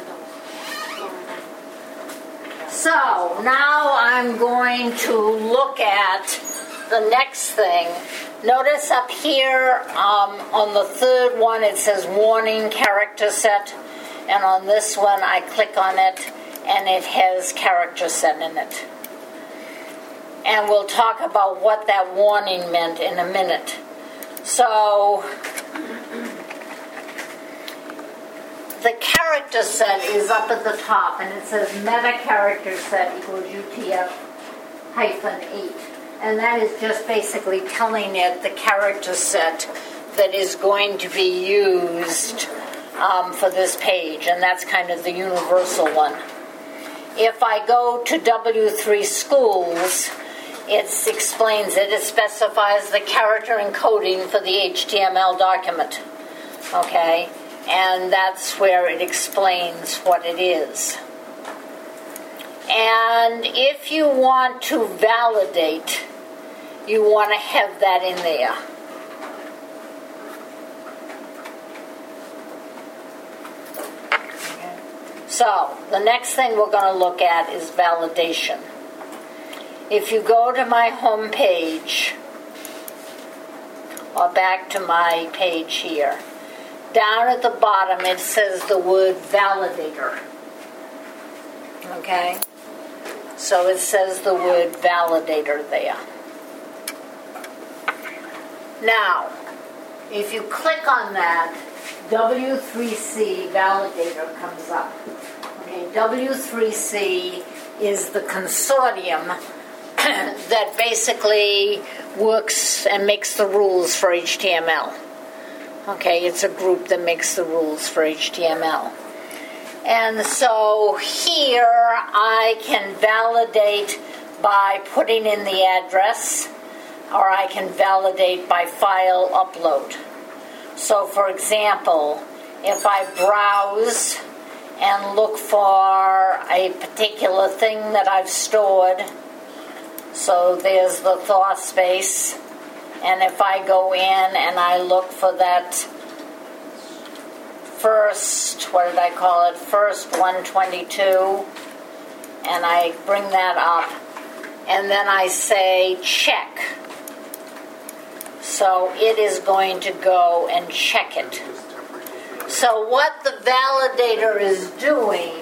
So now I'm going to look at the next thing. Notice up here on the third one it says warning character set, and on this one I click on it and it has character set in it. And we'll talk about what that warning meant in a minute. So the character set is up at the top, and it says meta character set equals UTF-8. And that is just basically telling it the character set that is going to be used for this page, and that's kind of the universal one. If I go to W3 Schools, it explains it. It specifies the character encoding for the HTML document. Okay? And that's where it explains what it is. And if you want to validate, you want to have that in there. Okay. So, the next thing we're going to look at is validation. If you go to my home page, or back to my page here, down at the bottom it says the word validator. Okay? So it says the word validator there. Now, if you click on that, W3C validator comes up. Okay, W3C is the consortium that basically works and makes the rules for HTML. Okay, it's a group that makes the rules for HTML. And so here I can validate by putting in the address, or I can validate by file upload. So for example, if I browse and look for a particular thing that I've stored, so there's the thaw space, and if I go in and I look for that first 122, and I bring that up, and then I say check. So it is going to go and check it. So what the validator is doing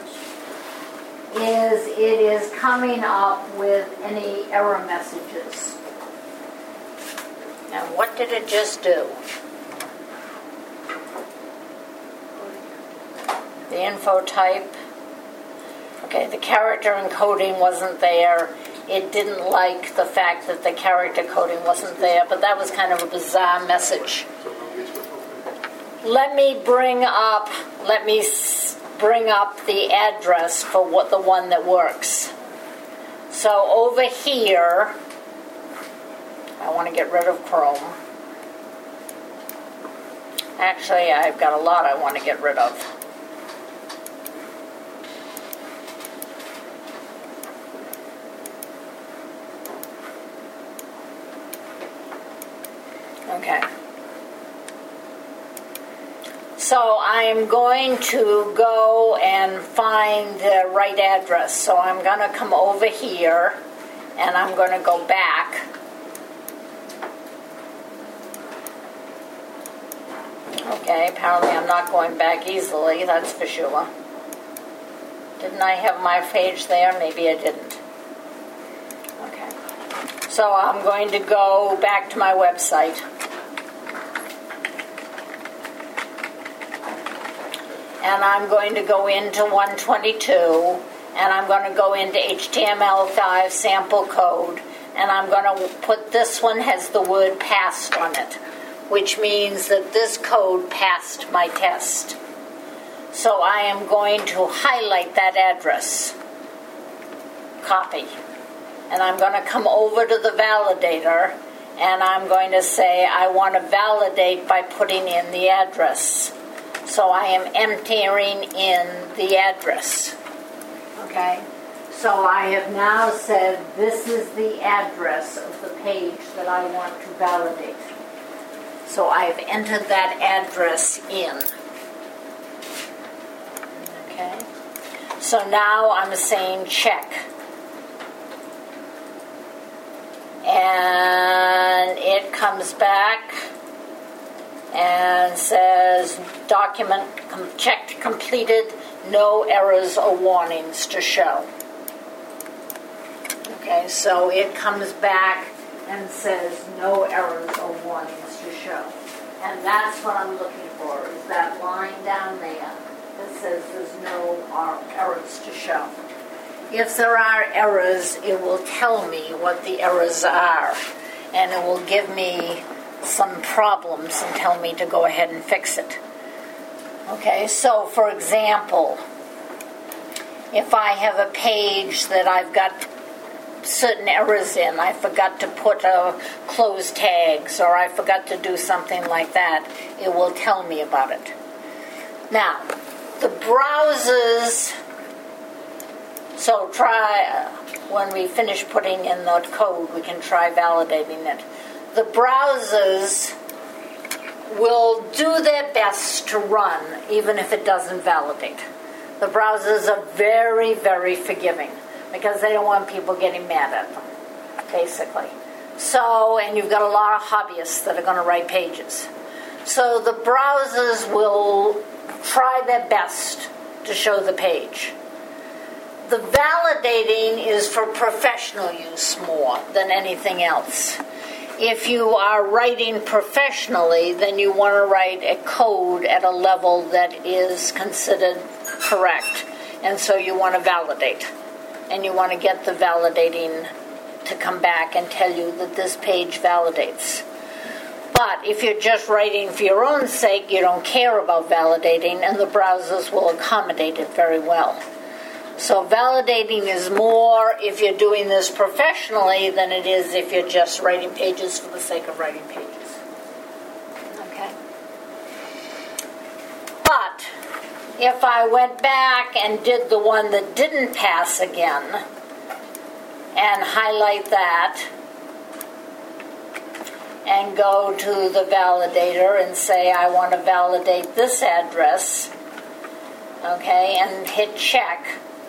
is it is coming up with any error messages. And what did it just do? The info type. Okay, the character encoding wasn't there. It didn't like the fact that the character coding wasn't there, but that was kind of a bizarre message. Let me bring up the address for what the one that works. So over here, I want to get rid of Chrome. Actually, I've got a lot I want to get rid of. Okay. So I'm going to go and find the right address. So I'm going to come over here and I'm going to go back. Okay, apparently I'm not going back easily, that's for sure. Didn't I have my page there? Maybe I didn't. Okay. So I'm going to go back to my website. And I'm going to go into 122, and I'm going to go into HTML5 sample code, and I'm going to put this one has the word passed on it, which means that this code passed my test. So I am going to highlight that address, copy, and I'm going to come over to the validator, and I'm going to say I want to validate by putting in the address. So I am entering in the address. Okay? So I have now said this is the address of the page that I want to validate. So I've entered that address in. Okay? So now I'm saying check. And it comes back and says document checked, completed, no errors or warnings to show. Okay, so it comes back and says no errors or warnings to show. And that's what I'm looking for, is that line down there that says there's no errors to show. If there are errors, it will tell me what the errors are, and it will give me some problems and tell me to go ahead and fix it. Okay, so for example, if I have a page that I've got certain errors in, I forgot to put close tags, or I forgot to do something like that, it will tell me about it. Now, the browsers, so try, when we finish putting in the code, we can try validating it. The browsers will do their best to run, even if it doesn't validate. The browsers are very, very forgiving, because they don't want people getting mad at them, basically. So, and you've got a lot of hobbyists that are going to write pages. So the browsers will try their best to show the page. The validating is for professional use more than anything else. If you are writing professionally, then you want to write a code at a level that is considered correct. And so you want to validate. And you want to get the validating to come back and tell you that this page validates. But if you're just writing for your own sake, you don't care about validating, and the browsers will accommodate it very well. So validating is more if you're doing this professionally than it is if you're just writing pages for the sake of writing pages. Okay? But if I went back and did the one that didn't pass again and highlight that and go to the validator and say I want to validate this address, okay, and hit check,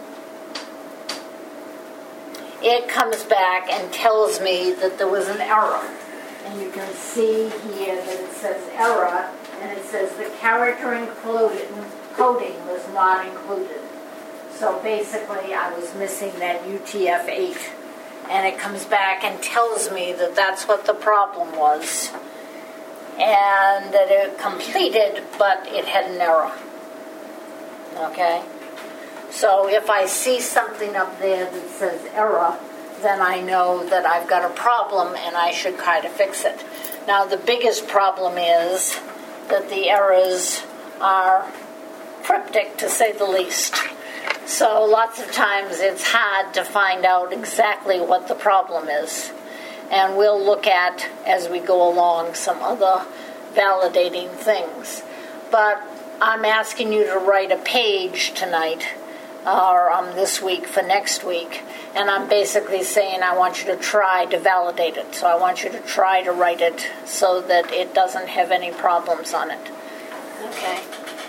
it comes back and tells me that there was an error. And you can see here that it says error, and it says the character encoding was not included. So basically I was missing that UTF-8. and it comes back and tells me that that's what the problem was, and that it completed, but it had an error. Okay? So if I see something up there that says error, then I know that I've got a problem and I should try to fix it. Now, the biggest problem is that the errors are cryptic, to say the least. So lots of times it's hard to find out exactly what the problem is. And we'll look at, as we go along, some other validating things. But I'm asking you to write a page tonight, or this week for next week, and I'm basically saying I want you to try to validate it. So I want you to try to write it so that it doesn't have any problems on it. Okay?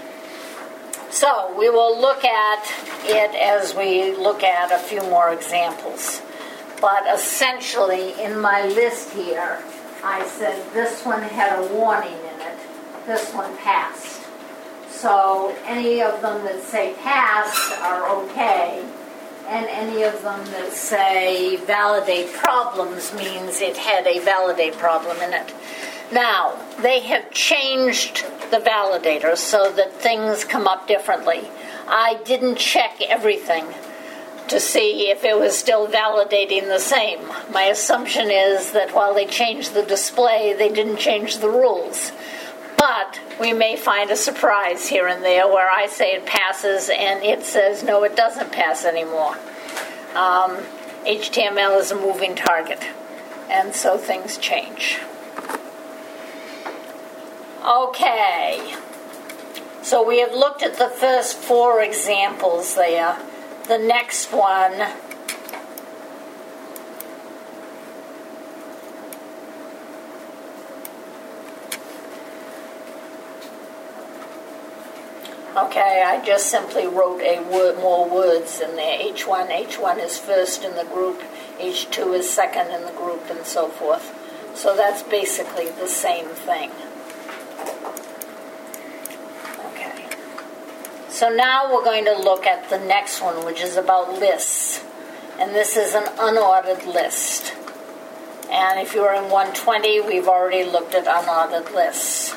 So we will look at it as we look at a few more examples. But essentially, in my list here, I said this one had a warning in it, this one passed. So any of them that say passed are okay, and any of them that say validate problems means it had a validate problem in it. Now, they have changed the validator so that things come up differently. I didn't check everything to see if it was still validating the same. My assumption is that while they changed the display, they didn't change the rules. But we may find a surprise here and there where I say it passes and it says, no, it doesn't pass anymore. HTML is a moving target, and so things change. Okay, so we have looked at the first 4 examples there. The next one okay, I just simply wrote more words in there. H1 is first in the group, H2 is second in the group, and so forth. So that's basically the same thing. So now we're going to look at the next one, which is about lists. And this is an unordered list. And if you're in 120, we've already looked at unordered lists.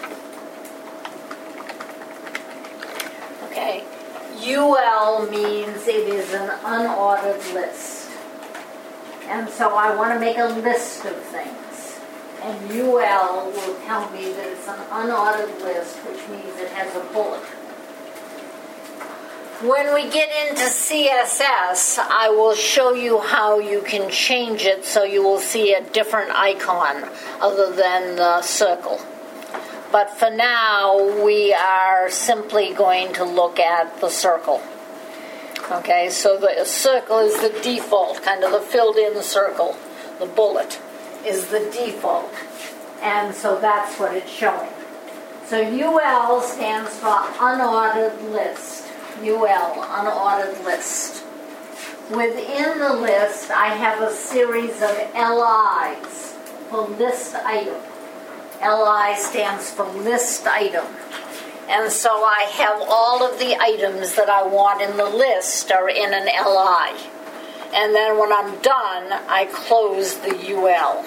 Okay. UL means it is an unordered list. And so I want to make a list of things. And UL will tell me that it's an unordered list, which means it has a bullet. When we get into CSS, I will show you how you can change it so you will see a different icon other than the circle. But for now, we are simply going to look at the circle. Okay, so the circle is the default, kind of the filled-in circle. The bullet is the default. And so that's what it's showing. So UL stands for unordered list. UL, unordered list. Within the list, I have a series of LIs for list item. LI stands for list item. And so I have all of the items that I want in the list are in an LI. And then when I'm done, I close the UL.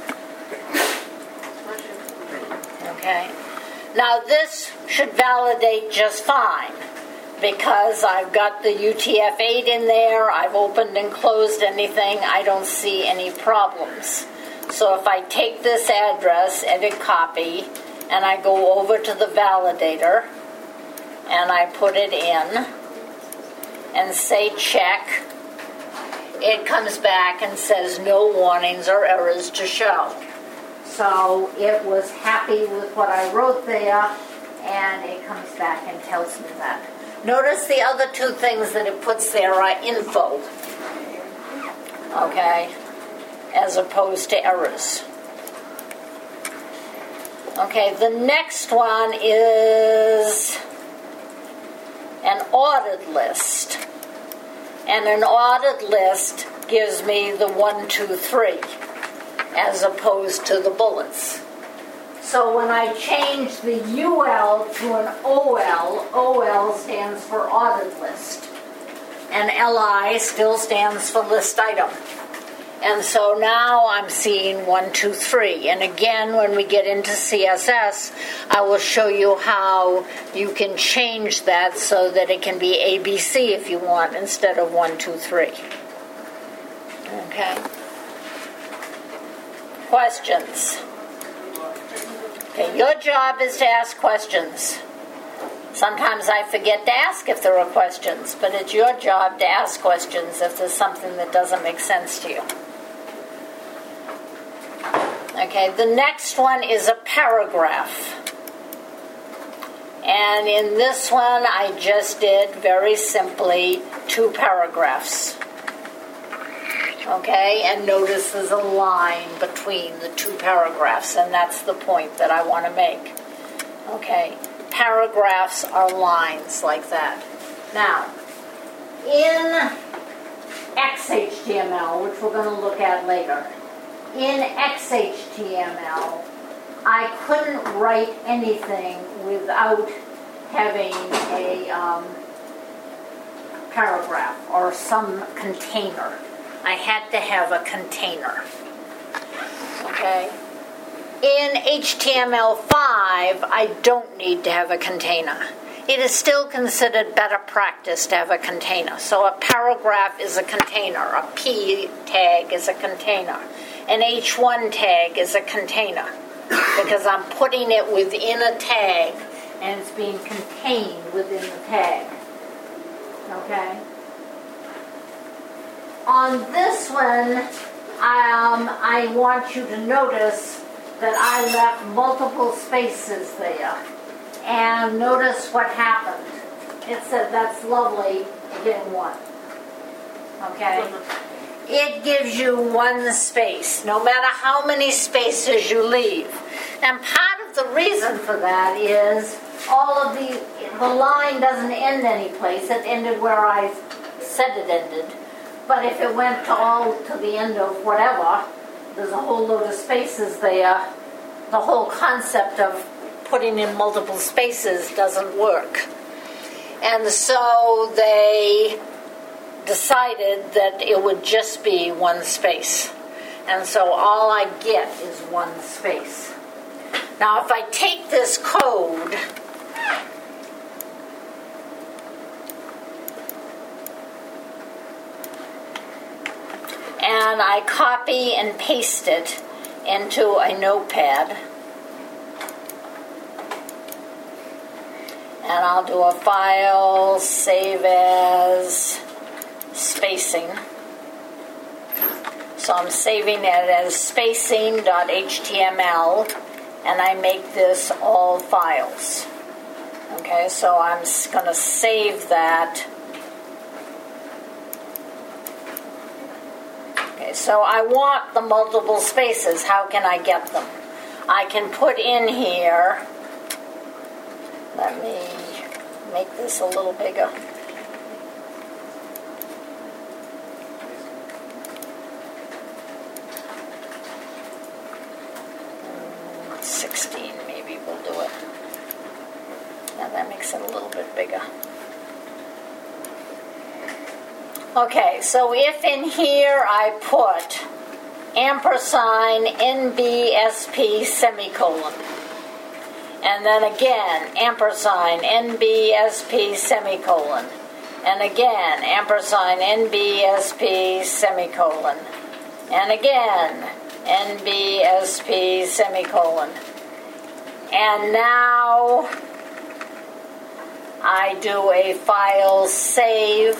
Okay? Now this should validate just fine, because I've got the UTF-8 in there, I've opened and closed anything, I don't see any problems. So if I take this address, edit copy, and I go over to the validator, and I put it in, and say check, it comes back and says no warnings or errors to show. So it was happy with what I wrote there, and it comes back and tells me that. Notice the other 2 things that it puts there are info, okay, as opposed to errors. Okay, the next one is an ordered list. And an ordered list gives me the 1, 2, 3, as opposed to the bullets. So when I change the UL to an OL stands for ordered list. And LI still stands for list item. And so now I'm seeing 1, 2, 3. And again, when we get into CSS, I will show you how you can change that so that it can be ABC if you want instead of 1, 2, 3. Okay. Questions? Okay, your job is to ask questions. Sometimes I forget to ask if there are questions, but it's your job to ask questions if there's something that doesn't make sense to you. Okay, the next one is a paragraph. And in this one, I just did, very simply, 2 paragraphs. Okay, and notice there's a line between the 2 paragraphs, and that's the point that I want to make. Okay, paragraphs are lines like that. Now, in XHTML, which we're going to look at later, in XHTML, I couldn't write anything without having a paragraph or some container. I had to have a container. Okay? In HTML5, I don't need to have a container. It is still considered better practice to have a container. So a paragraph is a container. A P tag is a container. An H1 tag is a container because I'm putting it within a tag and it's being contained within the tag. Okay? On this one, I want you to notice that I left multiple spaces there. And notice what happened. It said, "That's lovely," again 1. Okay? It gives you 1 space, no matter how many spaces you leave. And part of the reason for that is all of the line doesn't end any place. It ended where I said it ended. But if it went to the end of whatever, there's a whole load of spaces there. The whole concept of putting in multiple spaces doesn't work. And so they decided that it would just be 1 space. And so all I get is 1 space. Now if I take this code and I copy and paste it into a notepad, and I'll do a file, save as, spacing. So I'm saving it as spacing.html, and I make this all files. Okay, so I'm going to save that. Okay, so I want the multiple spaces. How can I get them? I can put in here, let me make this a little bigger. 16 maybe will do it. Now that makes it a little bit bigger. Okay, so if in here I put ampersand NBSP semicolon, and then again ampersand NBSP semicolon, and again ampersand NBSP semicolon, and again NBSP semicolon, and now I do a file save,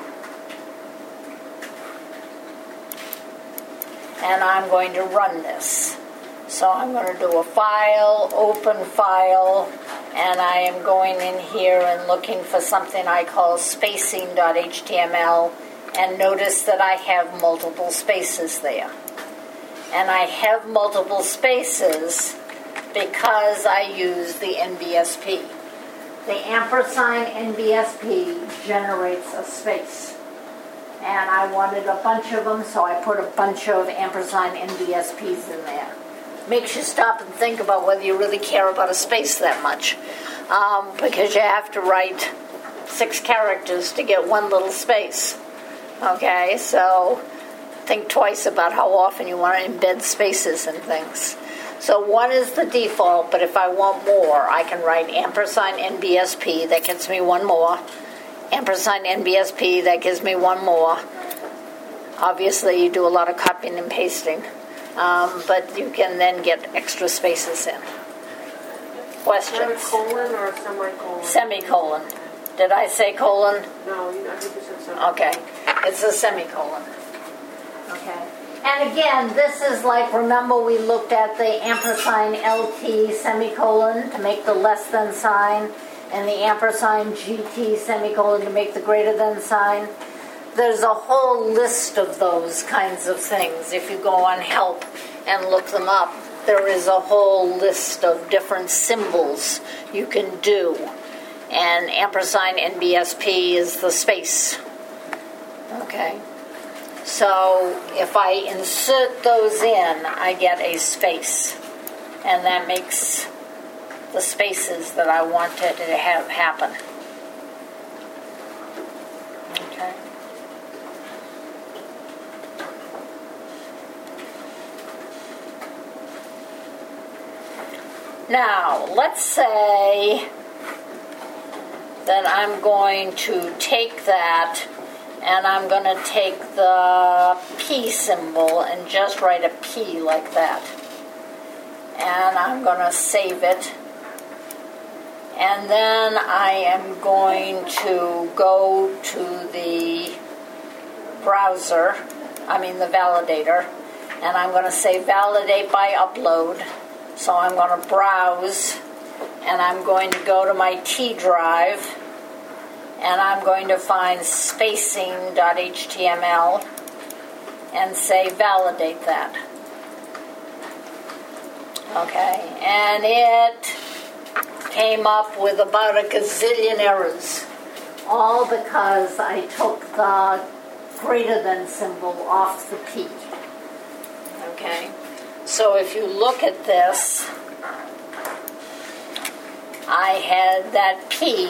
and I'm going to run this. So I'm going to do a file, open file, and I am going in here and looking for something I call spacing.html, and notice that I have multiple spaces there. And I have multiple spaces because I use the NBSP. The ampersand NBSP generates a space. And I wanted a bunch of them, so I put a bunch of ampersand NBSPs in there. Makes you stop and think about whether you really care about a space that much. Because you have to write 6 characters to get one little space. Okay, so think twice about how often you want to embed spaces and things. So 1 is the default, but if I want more, I can write ampersand NBSP, that gets me 1 more. Ampersand NBSP, that gives me 1 more. Obviously, you do a lot of copying and pasting, but you can then get extra spaces in. Is that a Questions? colon or a semicolon? Semicolon. Did I say colon? No, I think you said semicolon. Okay, it's a semicolon. Okay. And again, this is like, remember we looked at the ampersand LT semicolon to make the less than sign, and the ampersand GT semicolon to make the greater than sign. There's a whole list of those kinds of things. If you go on help and look them up, there is a whole list of different symbols you can do. And ampersand NBSP is the space. Okay. So if I insert those in, I get a space. And that makes the spaces that I wanted to have happen. Okay. Now, let's say that I'm going to take that and I'm going to take the P symbol and just write a P like that. And I'm going to save it. And then I am going to go to the browser, the validator, and I'm going to say validate by upload. So I'm going to browse, and I'm going to go to my T drive, and I'm going to find spacing.html and say validate that. Okay, and it came up with about a gazillion errors, all because I took the greater than symbol off the P. Okay, so if you look at this, I had that P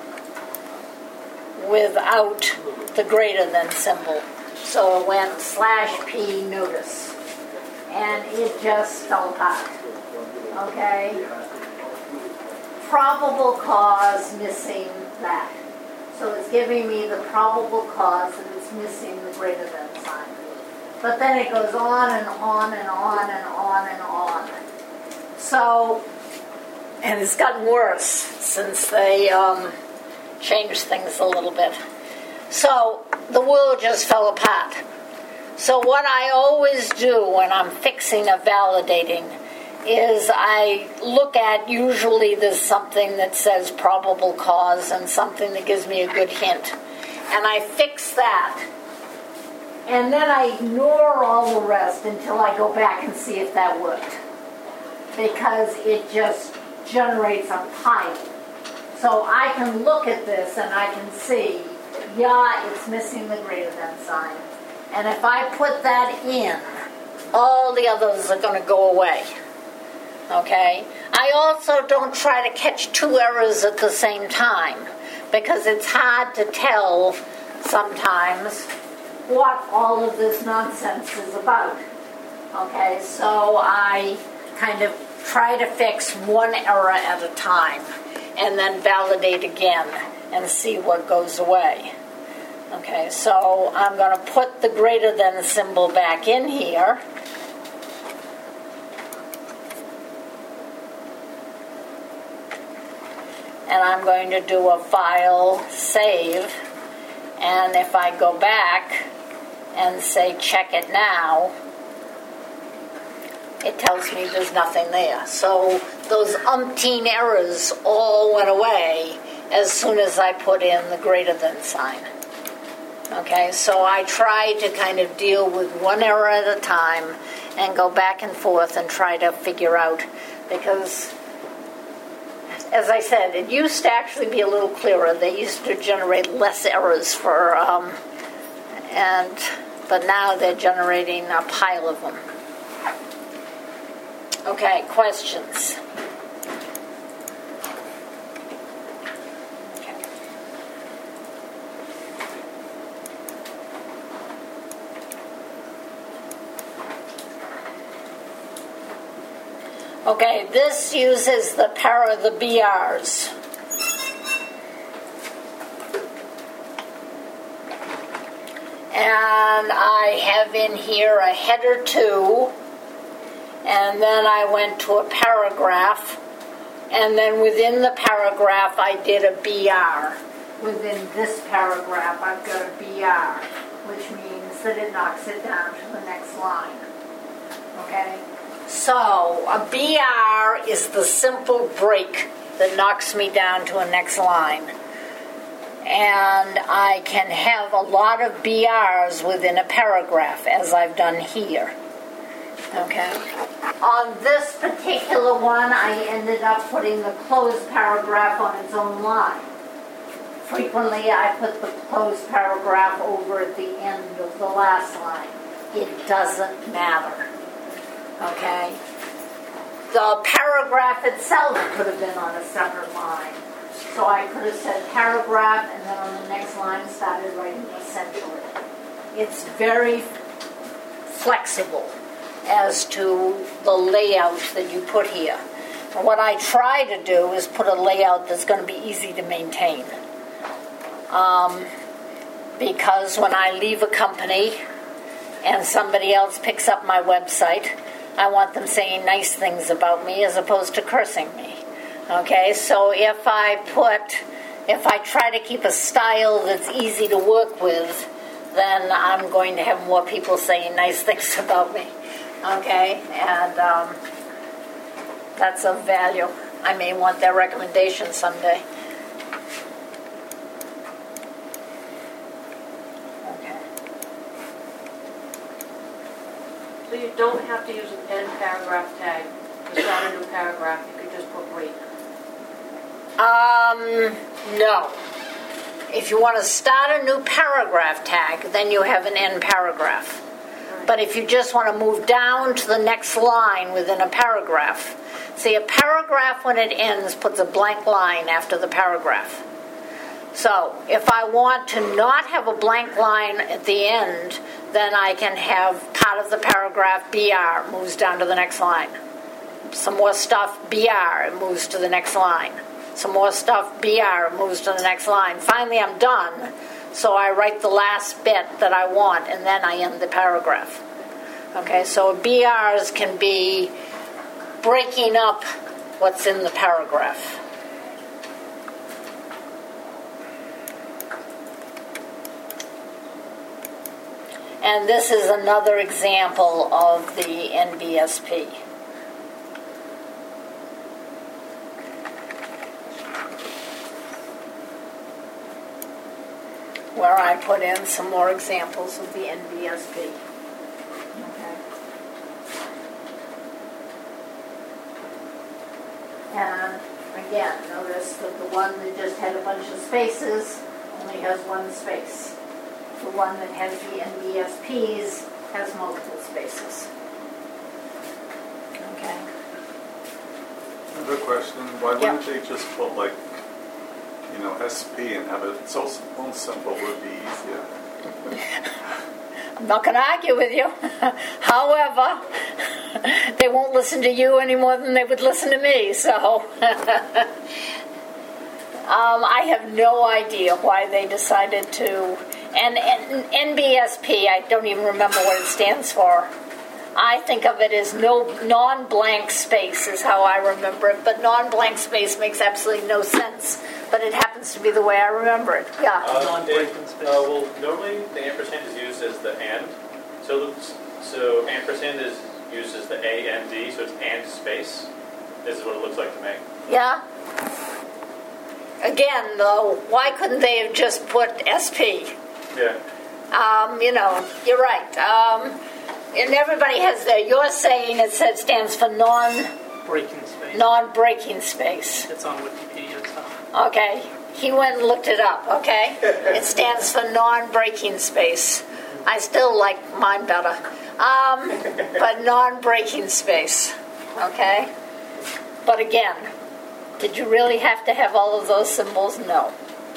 without the greater than symbol. So it went /P notice. And it just fell apart. Okay? Probable cause missing that. So it's giving me the probable cause that it's missing the greater than sign. But then it goes on and on and on and on and on. So, and it's gotten worse since they changed things a little bit. So the world just fell apart. So what I always do when I'm fixing or validating is I look at, usually there's something that says probable cause and something that gives me a good hint. And I fix that. And then I ignore all the rest until I go back and see if that worked. Because it just generates a pile. So I can look at this and I can see, yeah, it's missing the greater than sign. And if I put that in, all the others are going to go away. Okay? I also don't try to catch two errors at the same time, because it's hard to tell sometimes what all of this nonsense is about. Okay? So I kind of try to fix one error at a time and then validate again and see what goes away. Okay, so I'm going to put the greater than symbol back in here. And I'm going to do a file save. And if I go back and say check it now, it tells me there's nothing there. So those umpteen errors all went away as soon as I put in the greater than sign. Okay, so I try to kind of deal with one error at a time and go back and forth and try to figure out, because, as I said, it used to actually be a little clearer. They used to generate less errors but now they're generating a pile of them. Okay, questions? Okay, this uses the BRs. And I have in here a header 2, and then I went to a paragraph, and then within the paragraph I did a BR. Within this paragraph I've got a BR, which means that it knocks it down to the next line. Okay? So a BR is the simple break that knocks me down to a next line. And I can have a lot of BRs within a paragraph, as I've done here. Okay? On this particular one, I ended up putting the closed paragraph on its own line. Frequently, I put the closed paragraph over at the end of the last line. It doesn't matter. Okay? The paragraph itself could have been on a separate line. So I could have said paragraph, and then on the next line started writing essentially. It's very flexible as to the layout that you put here. And what I try to do is put a layout that's going to be easy to maintain. Because when I leave a company and somebody else picks up my website, I want them saying nice things about me as opposed to cursing me. Okay, so if I try to keep a style that's easy to work with, then I'm going to have more people saying nice things about me. Okay, and that's of value. I may want their recommendation someday. Okay. So you don't have to use an end paragraph tag to start a new paragraph. You could just put break. No. If you want to start a new paragraph tag, then you have an end paragraph. But if you just want to move down to the next line within a paragraph, see, a paragraph when it ends puts a blank line after the paragraph. So if I want to not have a blank line at the end, then I can have part of the paragraph BR moves down to the next line. Some more stuff BR, it moves to the next line. Some more stuff BR moves to the next line. Finally, I'm done. So I write the last bit that I want, and then I end the paragraph. Okay, so BRs can be breaking up what's in the paragraph. And this is another example of the NBSP. Where I put in some more examples of the NBSP. Okay. And again, notice that the one that just had a bunch of spaces only has one space. The one that has the NBSPs has multiple spaces. Okay. Another question, why wouldn't they just put like, SP and have it so simple would be easier? I'm not going to argue with you. However, they won't listen to you any more than they would listen to me, so I have no idea why they decided to. And NBSP, I don't even remember what it stands for. I think of it as non-blank space is how I remember it, but non-blank space makes absolutely no sense. But it happens to be the way I remember it. Yeah. Well, normally the ampersand is used as the and. So ampersand is used as the AND, so it's and space. This is what it looks like to me. Yeah. Again, though, why couldn't they have just put SP? Yeah. You're right. And everybody has you're saying it stands for Breaking space. non-breaking space. It's on Wikipedia stuff. Okay. He went and looked it up, okay? It stands for non-breaking space. I still like mine better. But non-breaking space, okay? But again, did you really have to have all of those symbols? No.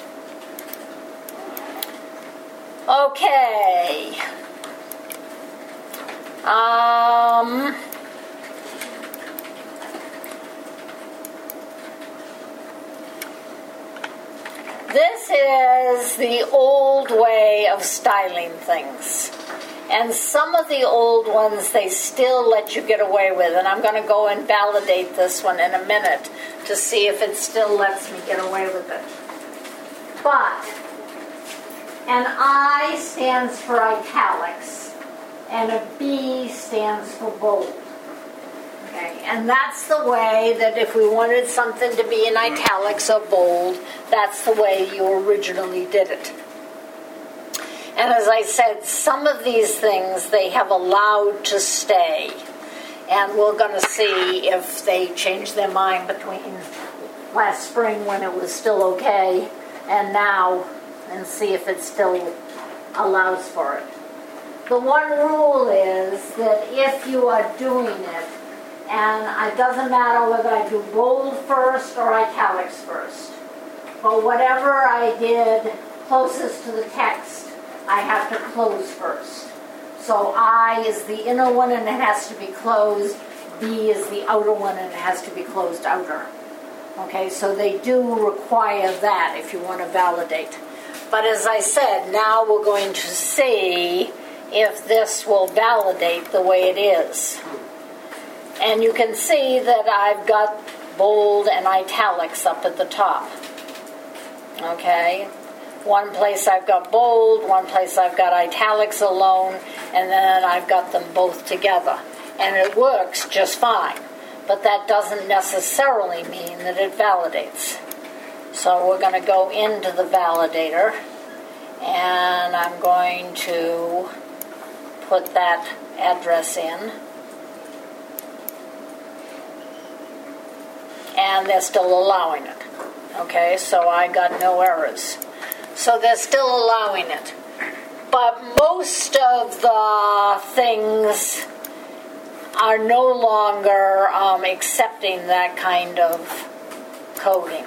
Okay. This is the old way of styling things. And some of the old ones they still let you get away with. And I'm going to go and validate this one in a minute to see if it still lets me get away with it. But an I stands for italics and a B stands for bold. Okay, and that's the way that if we wanted something to be in italics or bold, that's the way you originally did it. And as I said, some of these things they have allowed to stay. And we're going to see if they change their mind between last spring when it was still okay and now, and see if it still allows for it. The one rule is that if you are doing it, and it doesn't matter whether I do bold first or italics first, but whatever I did closest to the text, I have to close first. So I is the inner one and it has to be closed. B is the outer one and it has to be closed outer. Okay, so they do require that if you want to validate. But as I said, now we're going to see if this will validate the way it is. And you can see that I've got bold and italics up at the top. Okay? One place I've got bold, one place I've got italics alone, and then I've got them both together. And it works just fine. But that doesn't necessarily mean that it validates. So we're going to go into the validator, and I'm going to put that address in. And they're still allowing it. Okay, so I got no errors. So they're still allowing it. But most of the things are no longer accepting that kind of coding.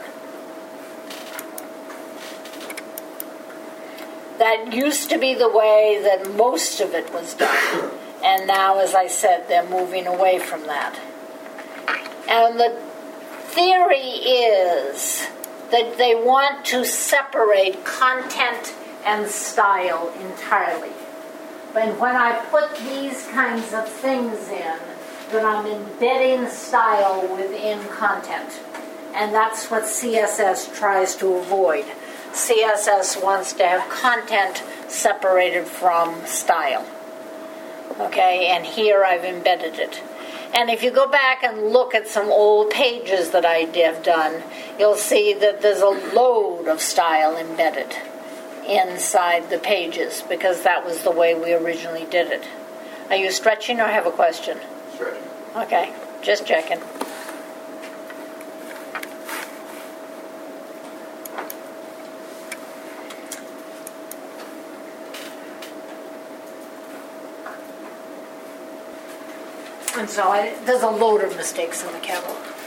That used to be the way that most of it was done. And now, as I said, they're moving away from that. And the theory is that they want to separate content and style entirely. But when I put these kinds of things in, then I'm embedding style within content. And that's what CSS tries to avoid. CSS wants to have content separated from style. Okay, and here I've embedded it. And if you go back and look at some old pages that I have done, you'll see that there's a load of style embedded inside the pages because that was the way we originally did it. Are you stretching or have a question? Stretching. Okay, just checking. And so there's a load of mistakes in the catalog.